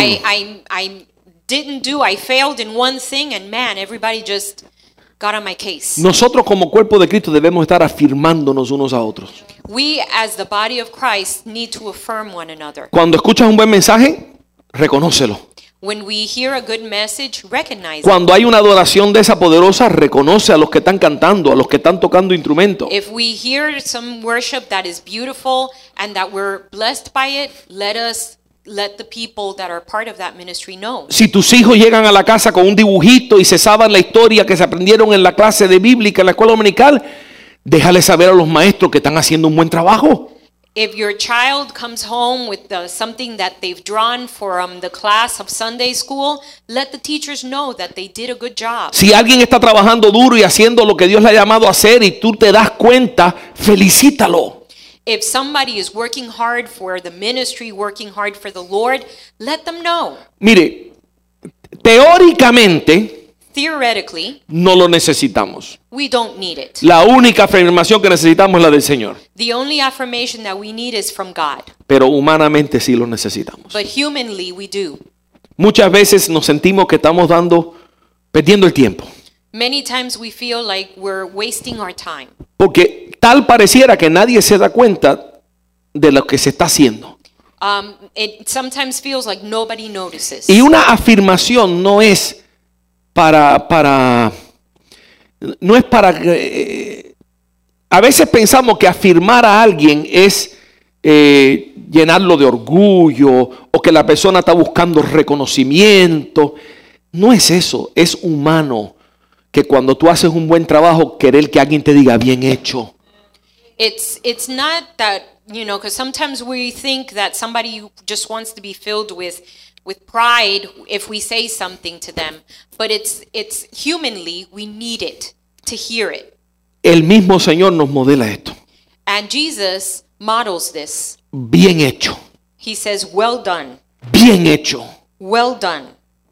I failed in one thing and man, everybody just got on my case. Nosotros como cuerpo de Cristo debemos estar afirmándonos unos a otros. We as the body of Christ need to affirm one another. Cuando escuchas un buen mensaje, reconócelo. When we hear a good message, recognize it. Cuando hay una adoración de esa poderosa, reconoce a los que están cantando, a los que están tocando instrumentos. If we hear some worship that is beautiful and that we're blessed by it, let the people that are part of that ministry know. Si tus hijos llegan a la casa con un dibujito y se saben la historia que se aprendieron en la clase de bíblica en la escuela dominical, déjale saber a los maestros que están haciendo un buen trabajo. If your child comes home with something that they've drawn from the class of Sunday school, let the teachers know that they did a good job. Si alguien está trabajando duro y haciendo lo que Dios le ha llamado a hacer y tú te das cuenta, felicítalo. If somebody is working hard for the ministry, working hard for the Lord, let them know. Mire, teóricamente Theoretically, no lo necesitamos. we don't need it. La única afirmación que necesitamos es la del Señor. The only affirmation that we need is from God. Pero humanamente sí lo necesitamos. But humanly, we do. Muchas veces nos sentimos que estamos perdiendo el tiempo. Many times we feel like we're wasting our time. Porque tal pareciera que nadie se da cuenta de lo que se está haciendo. It sometimes feels like nobody notices. Y una afirmación no es para a veces pensamos que afirmar a alguien es llenarlo de orgullo o que la persona está buscando reconocimiento. No es eso, es humano que cuando tú haces un buen trabajo querer que alguien te diga bien hecho. It's not that, because sometimes we think that somebody just wants to be filled with pride if we say something to them, but it's humanly we need it to hear it. El mismo Señor nos modela esto. And Jesus models this. Bien hecho. He says, well done. Bien hecho. Well done.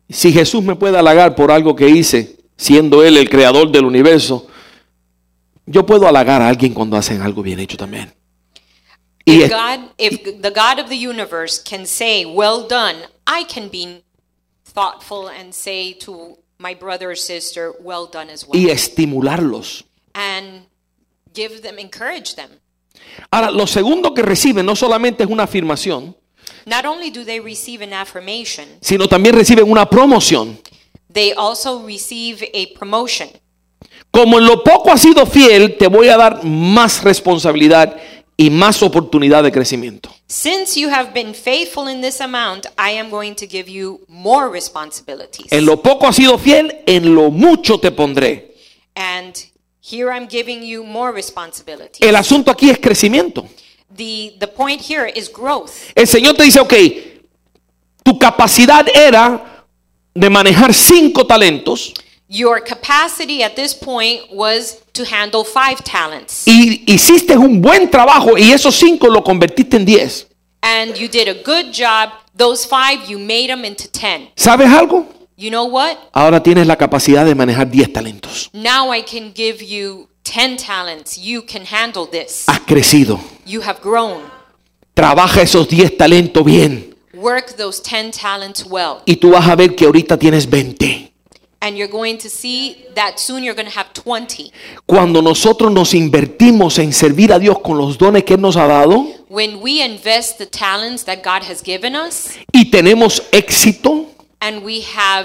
Si Jesús me puede halagar por algo que hice, siendo Él el creador del universo, yo puedo halagar a alguien cuando hacen algo bien hecho también. Y If the God of the universe can say, "Well done," I can be thoughtful and say to my brother or sister, "Well done" as well. y estimularlos. And encourage them. Ahora, lo segundo que reciben no solamente es una afirmación, Not only do they receive an affirmation, sino también reciben una promoción. they also receive a promotion. Como en lo poco has sido fiel, te voy a dar más responsabilidad y más oportunidad de crecimiento. Since you have been faithful in this amount, I am going to give you more responsibilities. En lo poco has sido fiel, en lo mucho te pondré. And here I'm giving you more responsibilities. El asunto aquí es crecimiento. The point here is growth. El Señor te dice, ok, tu capacidad era de manejar 5 talentos Your capacity at this point was to handle 5 talents. y hiciste un buen trabajo y esos 5 lo convertiste en 10. And you did a good job. Those 5, you made them into 10. ¿Sabes algo? You know what? Ahora tienes la capacidad de manejar 10 talentos. Now I can give you 10 talents. You can handle this. Has crecido. You have grown. Trabaja esos 10 talentos bien Work those 10 talents well. y tú vas a ver que ahorita tienes 20. And you're going to see that soon you're going to have 20. Cuando nosotros nos invertimos en servir a Dios con los dones que Él nos ha dado When we invest the talents that God has given us y tenemos éxito, and we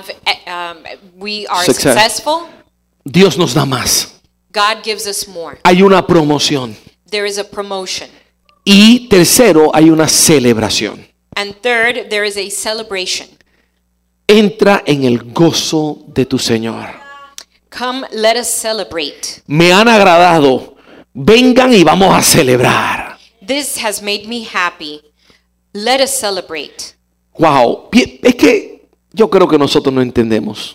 are Success. successful, Dios nos da más. God gives us more. Hay una promoción. There is a promotion. Y tercero, hay una celebración. And third, there is a celebration. Entra en el gozo de tu Señor. Come, let us celebrate. Me han agradado. Vengan y vamos a celebrar. This has made me happy. Let us celebrate. Wow. Es que yo creo que nosotros no entendemos.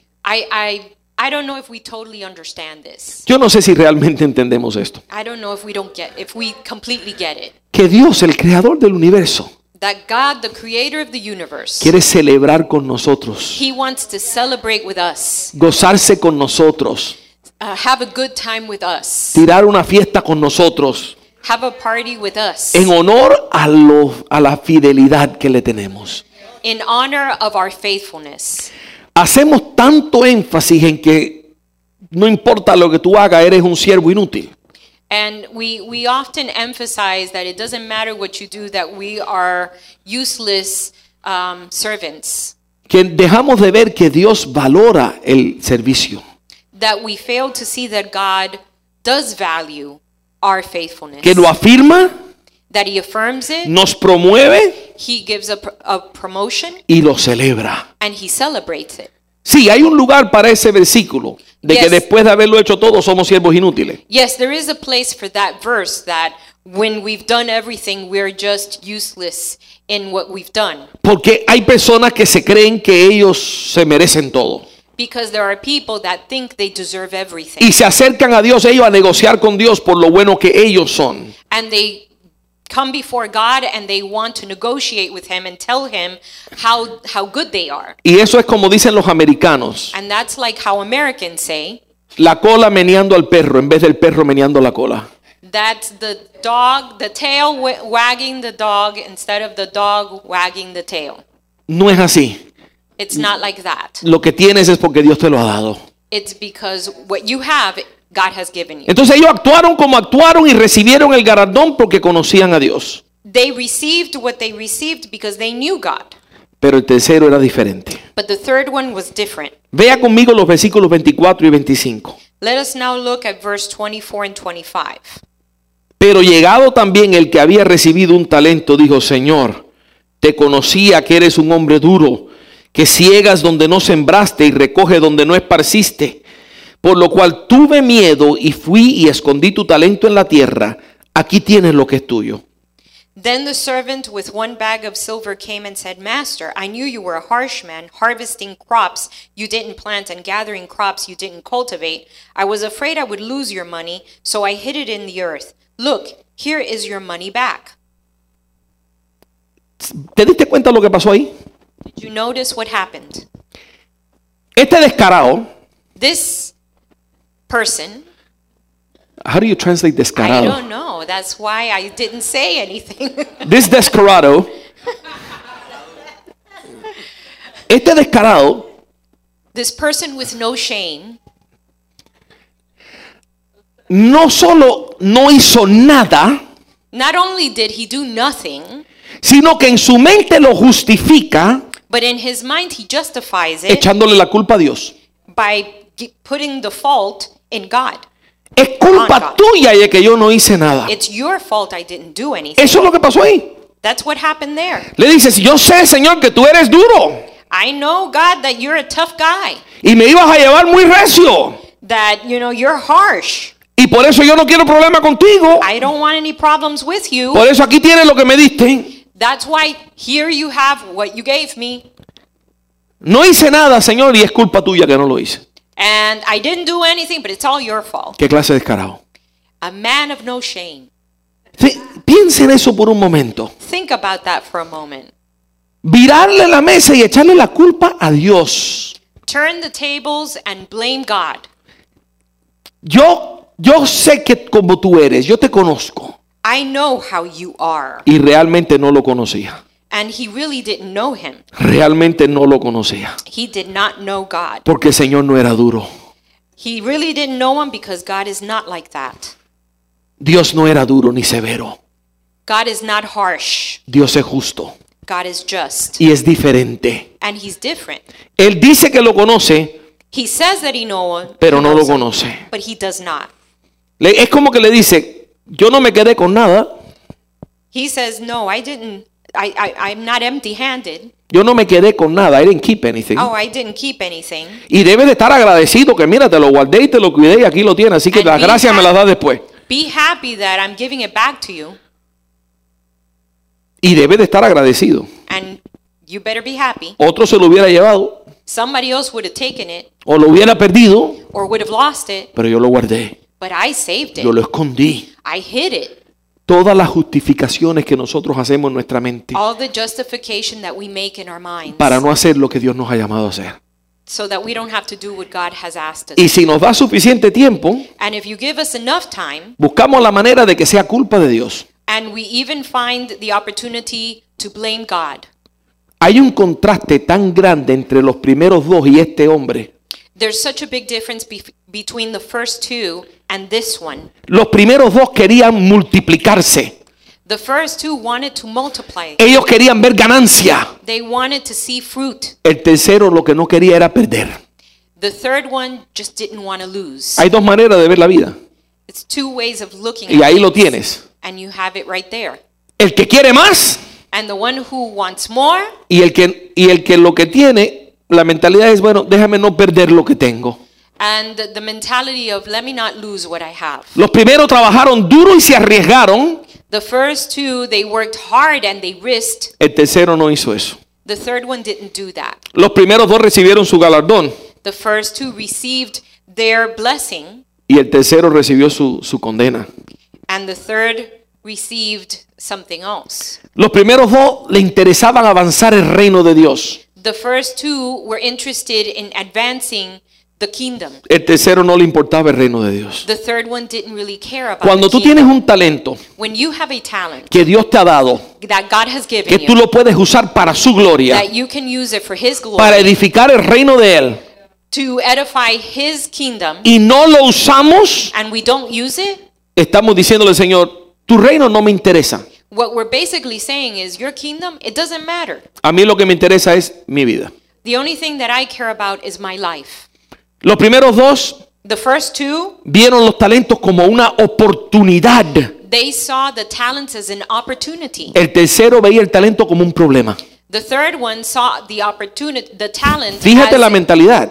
I don't know if we totally understand this. Yo no sé si realmente entendemos esto. I don't know if we completely get it. Que Dios, el creador del universo, That God, the creator of the universe, quiere celebrar con nosotros, He wants to celebrate with us, gozarse con nosotros, have a good time with us, tirar una fiesta con nosotros, have a party with us, en honor a la fidelidad que le tenemos. in honor of our faithfulness. Hacemos tanto énfasis en que no importa lo que tú hagas, eres un siervo inútil. And we often emphasize that it doesn't matter what you do, that we are useless servants, Que dejamos de ver que Dios valora el servicio. that we fail to see that God does value our faithfulness, Que lo afirma, that He affirms it, nos promueve He gives a promotion, y lo celebra. and He celebrates it. Sí, hay un lugar para ese versículo de que Yes. después de haberlo hecho todo somos siervos inútiles. Yes, there is a place for that verse, that when we've done everything, we're just useless in what we've done. Porque hay personas que se creen que ellos se merecen todo. Because there are people that think they deserve everything. Y se acercan a Dios ellos a negociar con Dios por lo bueno que ellos son. And they come before God and they want to negotiate with Him and tell Him how good they are. Y eso es como dicen los americanos. And that's like how Americans say, La cola meneando al perro en vez del perro meneando la cola. that's the tail wagging the dog instead of the dog wagging the tail. No es así. It's not like that. Lo que tienes es porque Dios te lo ha dado. It's because what you have, God has given you. Entonces ellos actuaron como actuaron y recibieron el galardón porque conocían a Dios. They received what they received because they knew God. Pero el tercero era diferente. But the third one was different. Vea conmigo los versículos 24 y 25. Let us now look at verse 24 and 25. Pero llegado también el que había recibido un talento, dijo: Señor, te conocía que eres un hombre duro, que ciegas donde no sembraste y recoge donde no esparciste. Por lo cual tuve miedo y fui y escondí tu talento en la tierra. Aquí tienes lo que es tuyo. Then the servant with one bag of silver came and said, Master, I knew you were a harsh man, harvesting crops you didn't plant and gathering crops you didn't cultivate. I was afraid I would lose your money, so I hid it in the earth. Look, here is your money back. ¿Te diste cuenta lo que pasó ahí? Did you notice what happened? Este descarado, This person, how do you translate I descarado? don't know. That's why I didn't say anything. This descarado, este descarado This person with no shame no solo no hizo nada, not only did he do nothing, sino que en su mente lo justifica but in his mind he justifies it echándole la culpa a Dios. by putting the fault in God. Es culpa tuya de que yo no hice nada. It's your fault I didn't do anything. Eso es lo que pasó ahí. That's what happened there. Le dices, yo sé, Señor, que tú eres duro I know, God, that you're a tough guy, y me ibas a llevar muy recio. that, you're harsh. Y por eso yo no quiero problema contigo. I don't want any problems with you. Por eso aquí tienes lo que me diste. That's why here you have what you gave me. No hice nada, Señor, y es culpa tuya que no lo hice. And I didn't do anything, but it's all your fault. ¿Qué clase de descarado? A man of no shame. Piensa en eso por un momento. Think about that for a moment. Virarle la mesa y echarle la culpa a Dios. Turn the tables and blame God. Yo sé que como tú eres, yo te conozco. I know how you are. Y realmente no lo conocía. And he really didn't know him. Realmente no lo conocía. He did not know God. Porque el Señor no era duro. He really didn't know him because God is not like that. Dios no era duro ni severo. God is not harsh. Dios es justo. God is just. Y es diferente. And he's different. Él dice que lo conoce, He says that he knows, pero no lo conoce. but he does not. Es como que le dice, yo no me quedé con nada. He says, no, I didn't. I'm not empty-handed. Yo no me quedé con nada. I didn't keep anything. Oh, I didn't keep anything. Y debes de estar agradecido que mira, te lo guardé y te lo cuidé y aquí lo tienes. Así que And las be gracias me las happy. das después. Be happy that I'm giving it back to you. Y debes de estar agradecido. And you better be happy. Otro se lo hubiera llevado Somebody else would have taken it o lo hubiera perdido, or would have lost it, pero yo lo guardé. but I saved Yo it. lo escondí. I hid it. Todas las justificaciones que nosotros hacemos en nuestra mente All the justification that we make in our minds para no hacer lo que Dios nos ha llamado a hacer. so that we don't have to do what God has asked us. Y si nos da suficiente tiempo, And if you give us enough time, buscamos la manera de que sea culpa de Dios. and we even find the opportunity to blame God. Hay un contraste tan grande entre los primeros dos y este hombre. There's such a big difference between the first two and this one. Los primeros dos querían multiplicarse. The first two wanted to multiply. Ellos querían ver ganancia. They wanted to see fruit. El tercero lo que no quería era perder. The third one just didn't want to lose. Hay dos maneras de ver la vida. It's two ways of looking Y at ahí lo things. tienes. And you have it right there. El que quiere más And the one who wants more, y el que lo que tiene, la mentalidad es, bueno, déjame no perder lo que tengo. and the mentality of let me not lose what I have. Los primeros trabajaron duro y se arriesgaron. The first two, they worked hard and they risked. El tercero no hizo eso. The third one didn't do that. Los primeros dos recibieron su galardón The first two received their blessing, y el tercero recibió su condena. and the third received something else. Los primeros dos le interesaban avanzar el reino de Dios. The first two were interested in advancing the kingdom. El tercero no le importaba el reino de Dios. The third one didn't really care about Cuando the tú kingdom. tienes un talento When you have a talent que Dios te ha dado, that God has given que tú you, lo puedes usar para su gloria, that you can use it for His para glory, edificar el reino de Él, to edify His kingdom, y no lo usamos, and we don't use it, estamos diciéndole al Señor, tu reino no me interesa. what we're basically saying is your kingdom, it doesn't matter. A mí lo que me interesa es mi vida. The only thing that I care about is my life. Los primeros dos The first two, vieron los talentos como una oportunidad. they saw the talents as an opportunity. El tercero veía el talento como un problema. The third one saw the opportunity, the talent. Fíjate as la mentalidad.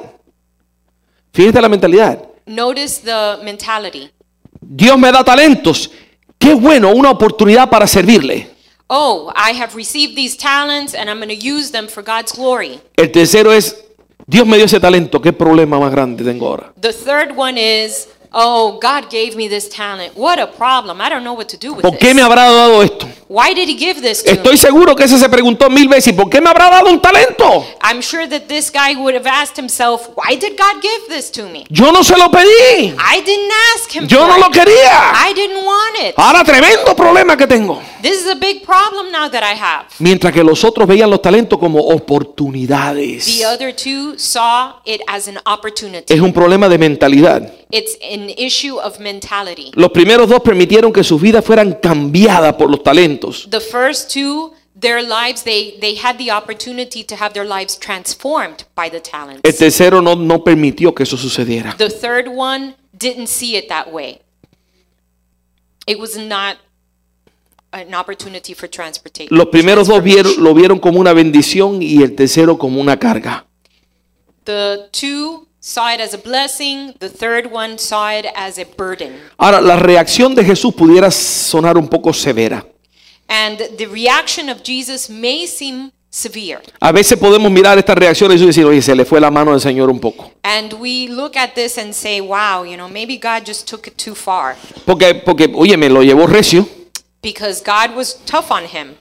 Fíjate la mentalidad. Notice the mentality. Dios me da talentos. Qué bueno, una oportunidad para servirle. Oh, I have received these talents and I'm going to use them for God's glory. El tercero es, Dios me dio ese talento. Qué problema más grande tengo ahora. The third one is, oh, God gave me this talent. What a problem. I don't know what to do with ¿Por qué me this. habrá dado esto? Why did he give this to Estoy me? seguro que ese se preguntó 1000 veces, ¿y por qué me habrá dado un talento? I'm sure that this guy would have asked himself, why did God give this to me? Yo no se lo pedí. I didn't ask him Yo for no lo it. quería. I didn't want it. Ahora tremendo problema que tengo. This is a big problem now that I have. Mientras que los otros veían los talentos como oportunidades. The other two saw it as an opportunity. Es un problema de mentalidad. It's an issue of mentality. Los primeros dos permitieron que sus vidas fueran cambiadas por los talentos. The first two, their lives, they had the opportunity to have their lives transformed by the El talents. tercero no permitió que eso sucediera. The third one didn't see it that way. It was not an opportunity for transportation. Los primeros dos lo vieron como una bendición y el tercero como una carga. The two saw it as a blessing. The third one saw it as a burden. Ahora, la reacción de Jesús pudiera sonar un poco severa. And the reaction of Jesus may seem severe. A veces podemos mirar estas reacciones y decir, oye, se le fue la mano del Señor un poco. And we look at this and say, wow, maybe God just took it too far. Porque oye, me lo llevó recio. Because God was tough on him.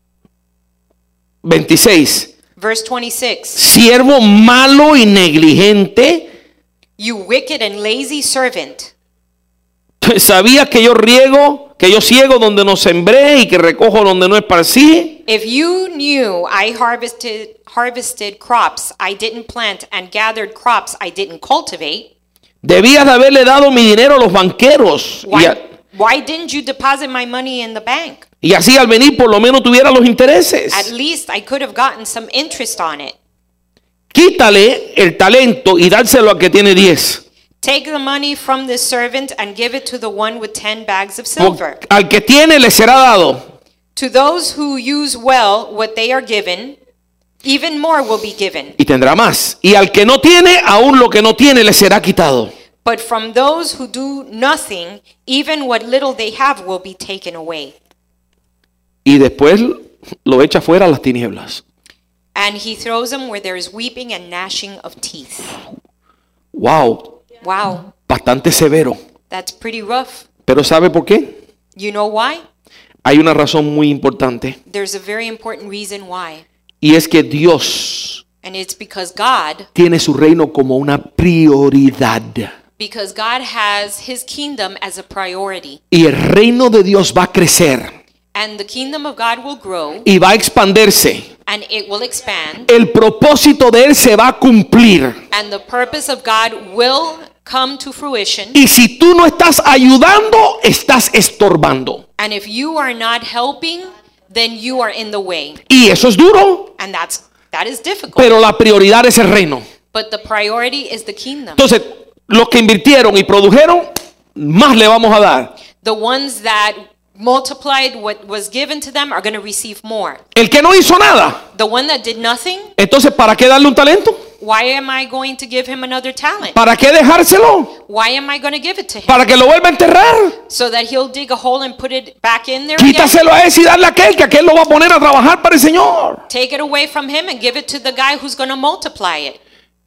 26. Verse 26. Siervo malo y negligente. You wicked and lazy servant. ¿Sabías que yo ciego donde no sembré y que recojo donde no esparcí? If you knew I harvested crops I didn't plant and gathered crops I didn't cultivate, Debías de haberle dado mi dinero a los banqueros. why didn't you deposit my money in the bank? Y así al venir por lo menos tuviera los intereses. At least I could have gotten some interest on it. Quítale el talento y dárselo al que tiene 10. Take the money from this servant and give it to the one with 10 bags of silver. Al que tiene le será dado. To those who use well what they are given, even more will be given. Y tendrá más. Y al que no tiene, aún lo que no tiene le será quitado. But from those who do nothing, even what little they have will be taken away. Y después lo echa fuera a las tinieblas. And he throws them where there is weeping and gnashing of teeth. Wow, Wow, bastante severo. that's pretty rough. Pero ¿sabe por qué? You know why? Hay una razón muy importante. There's a very important reason why. Y es que Dios And it's because God tiene su reino como una prioridad. has his kingdom as a priority. Y el reino de Dios va a crecer And the kingdom of God will grow y va a expandirse. and it will expand. El propósito de Él se va a cumplir. And the purpose of God will come to fruition. Y si tú no estás ayudando, estás estorbando. And if you are not helping, then you are in the way. Y eso es duro, And that is difficult. pero la prioridad es el reino. But the priority is the kingdom. Entonces, los que invirtieron y produjeron, más le vamos a dar. The ones that multiplied what was given to them are going to receive more. El que no hizo nada, The one that did nothing, entonces, ¿para qué darle un talento? why am I going to give him another talent? ¿Para qué dejárselo? Why am I going to give it to him? ¿Para que lo vuelva a enterrar? So that he'll dig a hole and put it back in there again? Quítaselo a ese y darle a aquel, que aquel lo va a poner a trabajar para el Señor. Take it away from him and give it to the guy who's going to multiply it.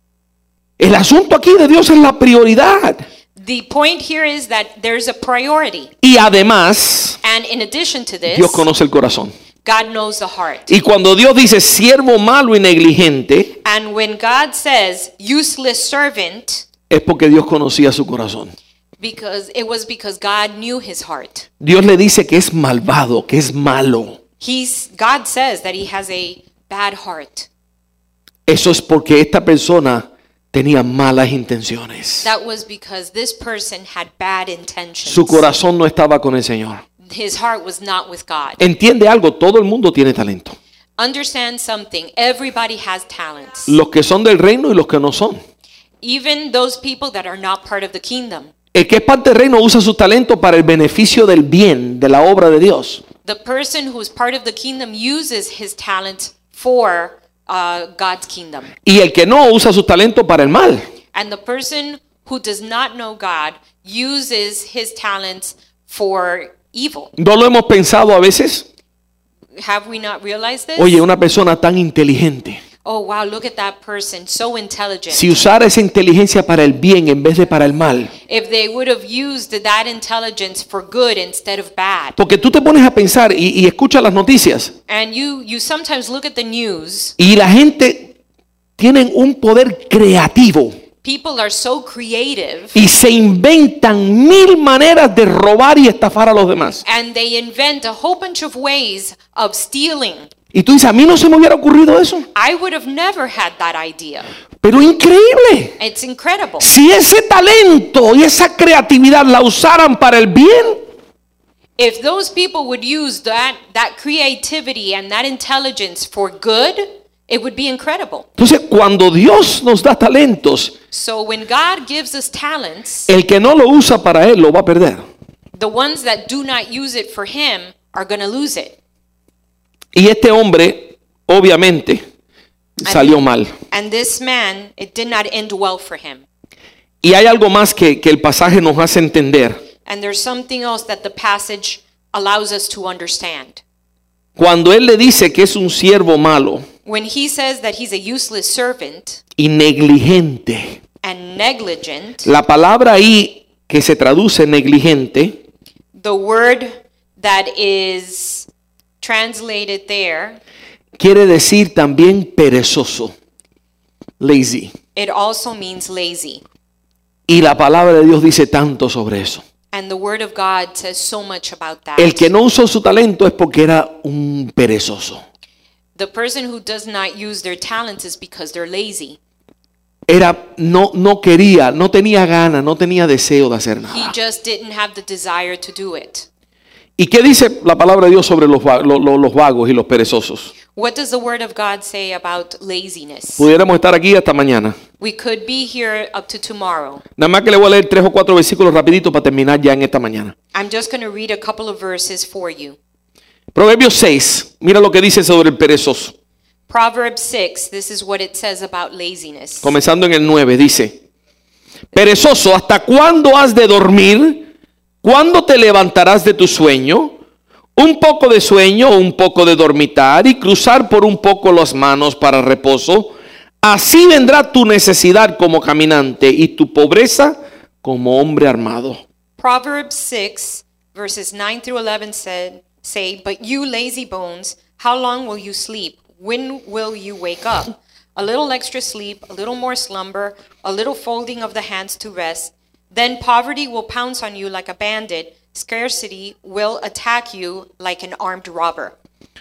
El asunto aquí de Dios es la prioridad. The point here is that there's a priority. Y además, And in addition to this, Dios conoce el corazón. God knows the heart. Y cuando Dios dice siervo malo y negligente, And when God says useless servant, es porque Dios conocía su corazón. because God knew his heart. Dios le dice que es malvado, que es malo. God says that he has a bad heart. Eso es porque esta persona tenía malas intenciones. That was because this person had bad intentions. Su corazón no estaba con el Señor. His heart was not with God. Entiende algo, todo el mundo tiene talento. Understand something. Everybody has talents. Los que son del reino y los que no son. Even those people that are not part of the kingdom. El que es parte del reino usa su talento para el beneficio del bien, de la obra de Dios. The person who is part of the kingdom uses his talents for God's kingdom. Y el que no usa su talento para el mal. And the person who does not know God uses his talents for evil. ¿No lo hemos pensado a veces? Have we not realized this? Oye, una persona tan inteligente, Oh, wow, look at that person, so intelligent. si usara esa inteligencia para el bien en vez de para el mal. If they would have used that intelligence for good instead of bad. Porque tú te pones a pensar y escuchas las noticias And you sometimes look at the news. y la gente tiene un poder creativo People are so creative y se inventan 1000 maneras de robar y estafar a los demás. and they invent a whole bunch of ways of stealing. Y tú dices, a mí no se me hubiera ocurrido eso. I would have never had that idea. Pero increíble. It's incredible. Si ese talento y esa creatividad la usaran para el bien, If those people would use that creativity and that intelligence for good, it would be incredible. entonces cuando Dios nos da talentos, So when God gives us talents, el que no lo usa para él lo va a perder. the ones that do not use it for him are going to lose it. Y este hombre, obviamente, salió mal. And this man, it did not end well for him. Y hay algo más que el pasaje nos hace entender. And there's something else that the passage allows us to understand. Cuando él le dice que es un siervo malo When he says that he's a useless servant y negligente, and negligent, la palabra ahí que se traduce negligente the word that is translated there, quiere decir también perezoso, lazy. it also means lazy. Y la palabra de Dios dice tanto sobre eso. And the word of God says so much about that. El que no usó su talento es porque era un perezoso. The person who does not use their talents is because they're lazy. No quería, no tenía ganas, no tenía deseo de hacer He nada. just didn't have the desire to do it. ¿Y qué dice la palabra de Dios sobre los vagos y los perezosos? What does the word of God say about laziness? Pudiéramos estar aquí hasta mañana. We could be here up to tomorrow. Nada más que le voy a leer 3 o 4 versículos rapidito para terminar ya en esta mañana. I'm just going to read a couple of verses for you. Proverbios 6, mira lo que dice sobre el perezoso. Proverbs 6, this is what it says about laziness. Comenzando en el 9, dice: Perezoso, ¿hasta cuándo has de dormir? ¿Cuándo te levantarás de tu sueño? Un poco de sueño, un poco de dormitar y cruzar por un poco las manos para reposo. Así vendrá tu necesidad como caminante y tu pobreza como hombre armado. Proverbs 6, verses 9 through 11 say, But you lazy bones, how long will you sleep? When will you wake up? A little extra sleep, a little more slumber, a little folding of the hands to rest. Then poverty will pounce on you like a bandit. Scarcity will attack you like an armed robber.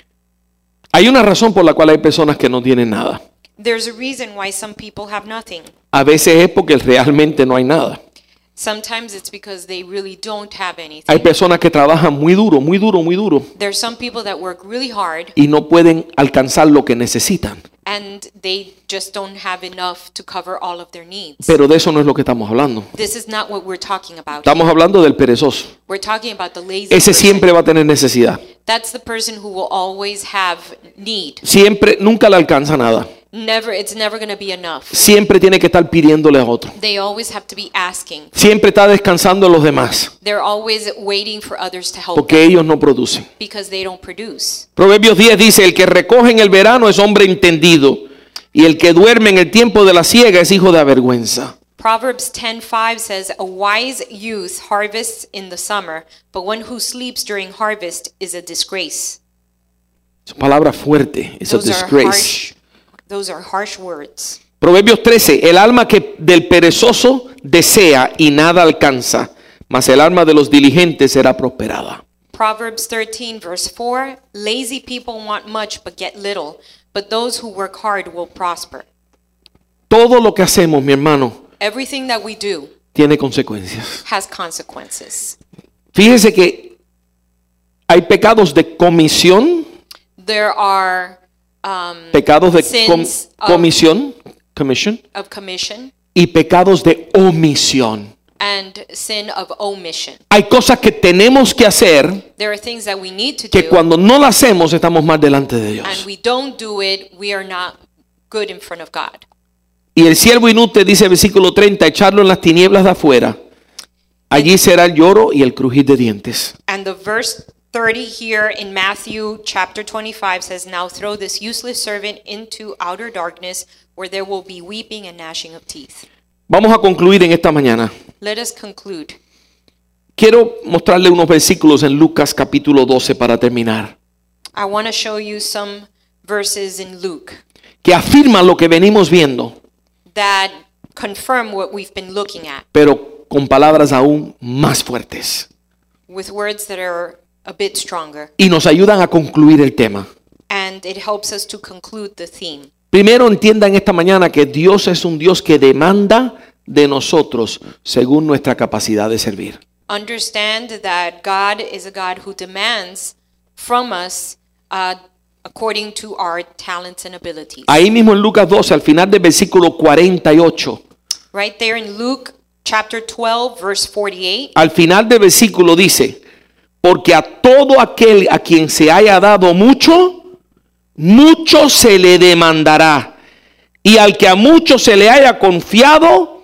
Hay una razón por la cual hay personas que no tienen nada. There's a reason why some people have nothing. A veces es porque realmente no hay nada. Sometimes it's because they really don't have anything. Hay personas que trabajan muy duro, muy duro, muy duro There's some people that work really hard y no pueden alcanzar lo que necesitan. and they just don't have enough to cover all of their needs. Pero de eso no es lo que estamos hablando. This is not what we're talking about. Estamos hablando del perezoso. We're talking about the lazy Ese person. siempre va a tener necesidad. That's the person who will always have need. Siempre, nunca le alcanza nada. It's never going to be enough. Siempre tiene que estar pidiéndole a otro. They always have to be asking. Siempre está descansando en los demás. They're always waiting for others to help Porque them ellos no producen. because they don't produce. Proverbios 10 dice: el que recoge en el verano es hombre entendido, y el que duerme en el tiempo de la siega es hijo de avergüenza. Proverbs 10:5 says, A wise youth harvests in the summer, but one who sleeps during harvest is a disgrace. Es una palabra fuerte. Es a disgrace. Those are harsh words. Proverbios 13: el alma que del perezoso desea y nada alcanza, mas el alma de los diligentes será prosperada. Proverbs 13 verse 4, Lazy people want much but get little, but those who work hard will prosper. Todo lo que hacemos, mi hermano, Everything that we do tiene consecuencias. has consequences. Fíjese que hay pecados de comisión, There are pecados de sins comisión, commission, of commission y pecados de omisión. and sin of omission. Hay cosas que tenemos que hacer There are things that we need to que do, cuando no las hacemos estamos más delante de and Dios. we don't do it, we are not good in front of God. Y el siervo inútil dice versículo 30, echarlo en las tinieblas de afuera. Allí será el lloro y el crujir de dientes. And the verse 30 here in Matthew chapter 25 says, "Now throw this useless servant into outer darkness, where there will be weeping and gnashing of teeth." Vamos a concluir en esta mañana. Let us conclude. Quiero mostrarle unos versículos en Lucas capítulo 12 para terminar, I want to show you some verses in Luke que afirman lo que venimos viendo, that confirm what we've been looking at pero con palabras aún más fuertes, with words that are a bit stronger. y nos ayudan a concluir el tema. And it helps us to conclude the theme. Primero, entiendan esta mañana que Dios es un Dios que demanda de nosotros según nuestra capacidad de servir. Understand that God is a God who demands from us according to our talents and abilities. Ahí mismo en Lucas 12, al final del versículo 48, Right there in Luke chapter 12, verse 48, al final del versículo dice, porque a todo aquel a quien se haya dado mucho, mucho se le demandará. Y al que a mucho se le haya confiado,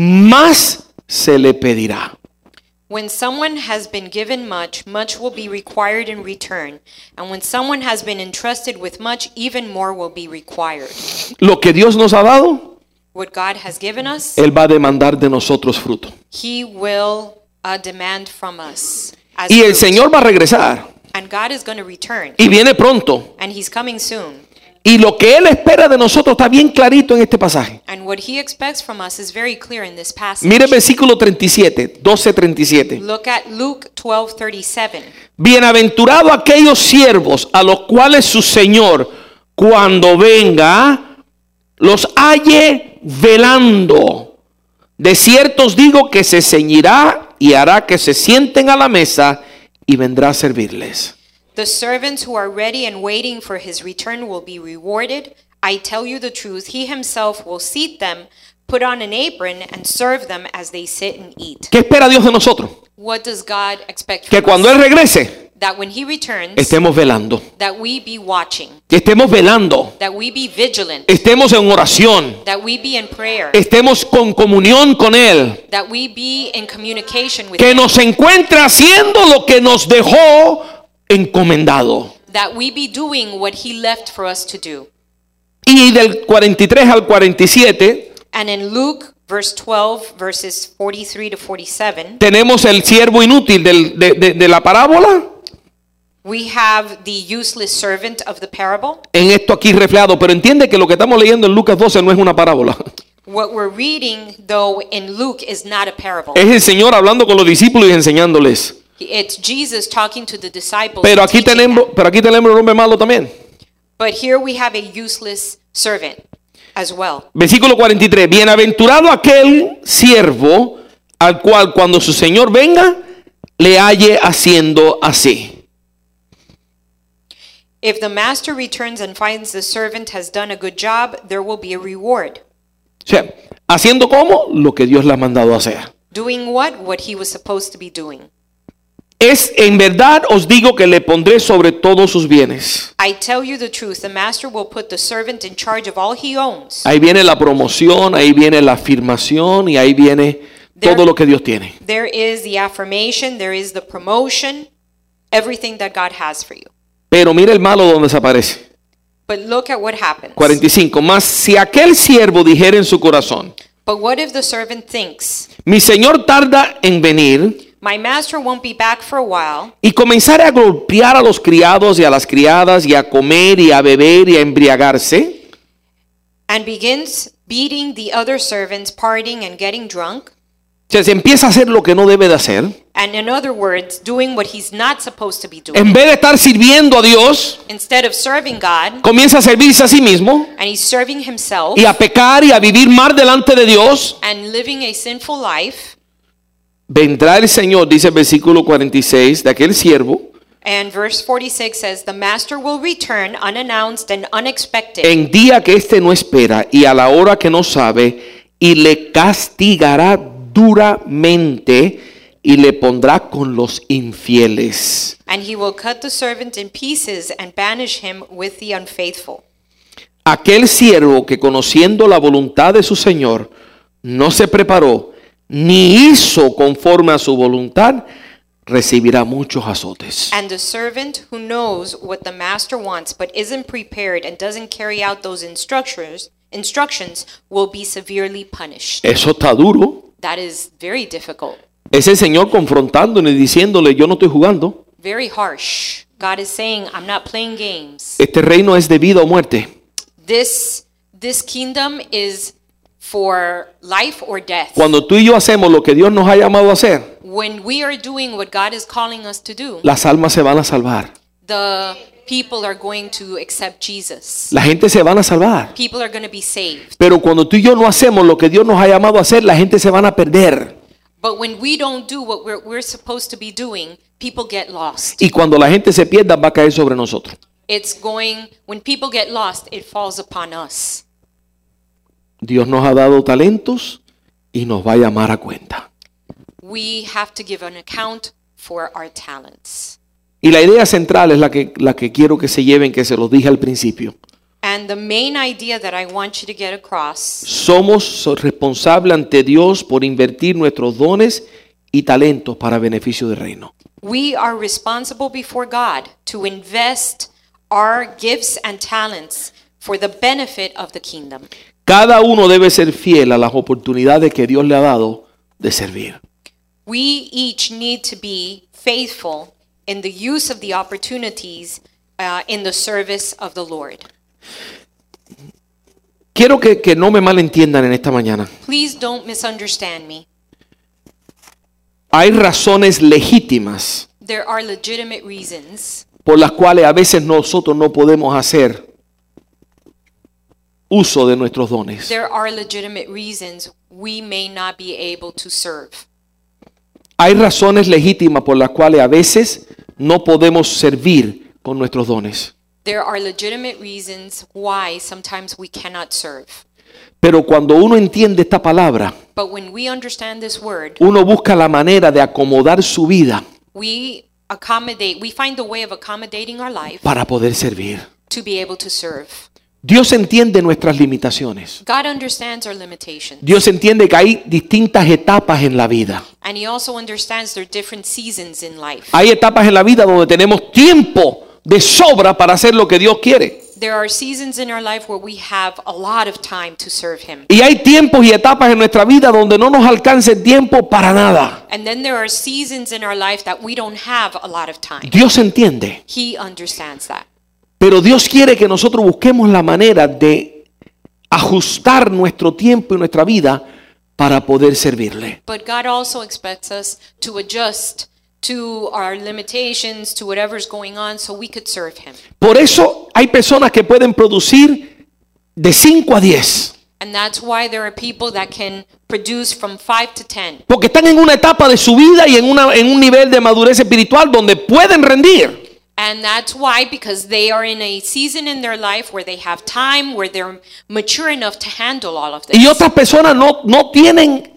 más se le pedirá. when someone has been given much, much will be required in return. And when someone has been entrusted with much, even more will be required. Lo que Dios nos ha dado, What God has given us, Él va a demandar de nosotros fruto. He will demand from us. As Y el fruit. Señor va a regresar. And God is going to return. Y viene pronto. And He's coming soon. Y lo que Él espera de nosotros está bien clarito en este pasaje. And what He expects from us is very clear in this passage. Mire el versículo 37, 12:37. Look at Luke 12:37. Bienaventurados aquellos siervos a los cuales su Señor, cuando venga, los halle velando. De cierto os digo que se ceñirá y hará que se sienten a la mesa y vendrá a servirles. The servants who are ready and waiting for his return will be rewarded. I tell you the truth, he himself will seat them, put on an apron, and serve them as they sit and eat. ¿Qué espera Dios de nosotros? What does God expect Que from cuando us? Él regrese, That when he returns, estemos velando. that we be watching, Que estemos velando. that we be vigilant, Estemos en oración. that we be in prayer, Estemos con comunión con Él. that we be in communication with Que him, nos encuentre haciendo lo que nos dejó encomendado. that we be doing what he left for us to do. Y del 43 al 47 And in Luke, verse 12, verses 43 to 47, tenemos el siervo inútil de la parábola. we have the useless servant of the parable. En esto aquí reflejado, pero entiende que lo que estamos leyendo en Lucas 12 no es una parábola. What we're reading, though, in Luke is not a parable. Es el Señor hablando con los discípulos y enseñándoles. It's Jesus talking to the disciples. Pero and aquí teaching them. tenemos el hombre malo también. But here we have a useless servant as well. Versículo 43. Bienaventurado aquel siervo al cual cuando su Señor venga le halle haciendo así. If the master returns and finds the servant has done a good job, there will be a reward. O sea, haciendo como lo que Dios le ha mandado a hacer. Doing what? What he was supposed to be doing. Es en verdad os digo que le pondré sobre todos sus bienes. I tell you the truth, the master will put the servant in charge of all he owns. Ahí viene la promoción, ahí viene la afirmación y ahí viene todo lo que Dios tiene. There is the affirmation, there is the promotion, everything that God has for you. Pero mira el malo donde desaparece. But look at what happens. 45. Mas si aquel siervo dijera en su corazón, But what if the servant thinks, mi Señor tarda en venir, my master won't be back for a while, y comenzar a golpear a los criados y a las criadas y a comer y a beber y a embriagarse, and begins beating the other servants, partying and getting drunk, o sea, se empieza a hacer lo que no debe de hacer, and in other words, doing what he's not supposed to be doing. en vez de estar sirviendo a Dios, Instead of serving God, comienza a servirse a sí mismo and he's serving himself y a pecar y a vivir mal delante de Dios. and living a sinful life, Vendrá el Señor, dice el versículo 46, de aquel siervo, and verse 46 says, the master will return unannounced and unexpected, en día que éste no espera y a la hora que no sabe, y le castigará duramente y le pondrá con los infieles. and he will cut the servant in pieces and banish him with the unfaithful. Aquel siervo que conociendo la voluntad de su Señor no se preparó ni hizo conforme a su voluntad, recibirá muchos azotes. And the servant who knows what the master wants but isn't prepared and doesn't carry out those instructions will be severely punished. Eso está duro. That is very difficult, Es el Señor confrontándole y diciéndole, yo no estoy jugando. very harsh. God is saying, I'm not playing games. Este reino es de vida o muerte. This kingdom is for life or death. Cuando tú y yo hacemos lo que Dios nos ha llamado a hacer, When we are doing what God is calling us to do, las almas se van a salvar. the people are going to accept Jesus. La gente se van a salvar. People are going to be saved. Pero cuando tú y yo no hacemos lo que Dios nos ha llamado a hacer, la gente se van a perder. But when we don't do what we're supposed to be doing, people get lost. Y cuando la gente se pierda, va a caer sobre nosotros. When people get lost, it falls upon us. Dios nos ha dado talentos y nos va a llamar a cuenta. We have to give an account for our talents. Y la idea central es la que quiero que se lleven, que se los dije al principio. And the main idea that I want you to get across, Somos responsables ante Dios por invertir nuestros dones y talentos para beneficio del reino. we are responsible before God to invest our gifts and talents for the benefit of the kingdom. Cada uno debe ser fiel a las oportunidades que Dios le ha dado de servir. We each need to be faithful in the use of the opportunities in the service of the Lord. Quiero que no me malentiendan en esta mañana. Please don't misunderstand me. Hay razones legítimas There are legitimate reasons por las cuales a veces nosotros no podemos hacer uso de nuestros dones. There are legitimate reasons we may not be able to serve. Hay razones legítimas por las cuales a veces no podemos servir con nuestros dones. There are legitimate reasons why sometimes we cannot serve. Pero cuando uno entiende esta palabra, But when we understand this word, uno busca la manera de acomodar su vida we find the way of accommodating our life para poder servir. to be able to serve. Dios entiende nuestras limitaciones. God understands our limitations. Dios entiende que hay distintas etapas en la vida. And he also understands there are different seasons in life. Hay etapas en la vida donde tenemos tiempo de sobra para hacer lo que Dios quiere. There are seasons in our life where we have a lot of time to serve him. Y hay tiempos y etapas en nuestra vida donde no nos alcanza el tiempo para nada. And then there are seasons in our life that we don't have a lot of time. Dios entiende. He understands that. Pero Dios quiere que nosotros busquemos la manera de ajustar nuestro tiempo y nuestra vida para poder servirle. But God also expects us to adjust to our limitations, to whatever's going on, so we could serve him. Por eso hay personas que pueden producir de 5 a 10. And that's why there are people that can produce from 5 to 10. Porque están en una etapa de su vida y en un nivel de madurez espiritual donde pueden rendir. And that's why, because they are in a season in their life where they have time, where they're mature enough to handle all of this. Y otras personas no tienen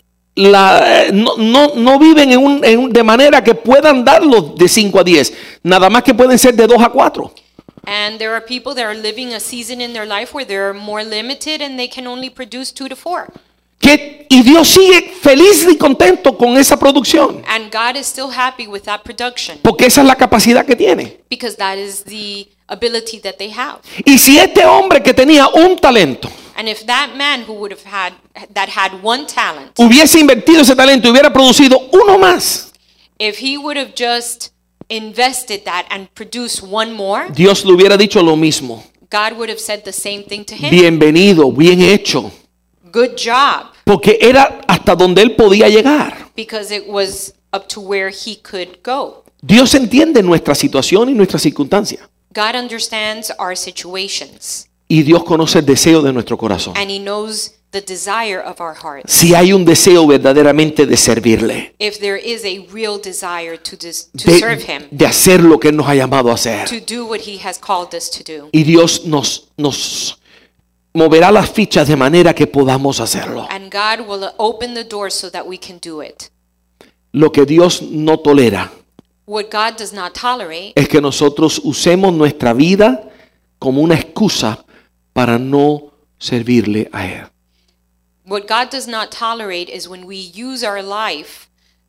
no viven de manera que puedan darlo de 5 a 10. Nada más que pueden ser de 2 a 4. And there are people that are living a season in their life where they're more limited and they can only produce 2 to 4. Y Dios sigue feliz y contento con esa producción. And God is still happy with that production. Porque esa es la capacidad que tiene. Because that is the ability that they have. Y si este hombre que tenía un talento And if that man who would have had one talent, hubiese invertido ese talento y hubiera producido uno más, if he would have just invested that and produced one more, Dios le hubiera dicho lo mismo. God would have said the same thing to him. Bienvenido, bien hecho. Good job. Porque era hasta donde él podía llegar. Because it was up to where he could go. Dios entiende nuestra situación y nuestra circunstancia. God understands our situations. Y Dios conoce el deseo de nuestro corazón. And he knows the desire of our hearts. Si hay un deseo verdaderamente de servirle, If there is a real desire to serve him, de hacer lo que Él nos ha llamado a hacer. to do what he has called us to do. Y Dios nos moverá las fichas de manera que podamos hacerlo. And God will open the door so that we can do it. Lo que Dios no tolera What God does not tolerate es que nosotros usemos nuestra vida como una excusa para no servirle a Él. What God does not tolerate is when we use our life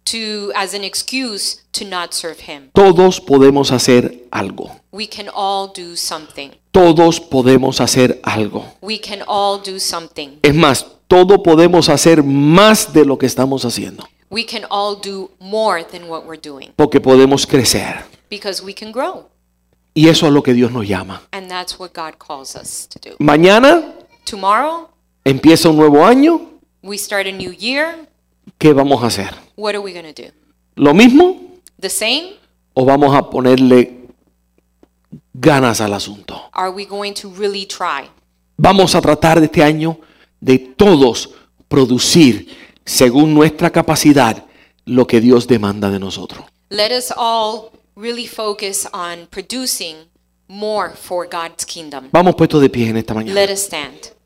as an excuse to not serve him. Todos podemos hacer algo. We can all do something. Todos podemos hacer algo. We can all do something. Es más, todos podemos hacer más de lo que estamos haciendo. We can all do more than what we're doing Porque podemos crecer. because we can grow. Y eso es lo que Dios nos llama. And that's what God calls us to do. Mañana Tomorrow, empieza un nuevo año. we start a new year. ¿Qué vamos a hacer? What are we going to do? ¿Lo mismo The same? o vamos a ponerle ganas al asunto? Are we going to really try? Vamos a tratar de este año de todos producir según nuestra capacidad lo que Dios demanda de nosotros. Let us all really focus on producing more for God's kingdom. Vamos puestos de pie en esta mañana. Let us stand.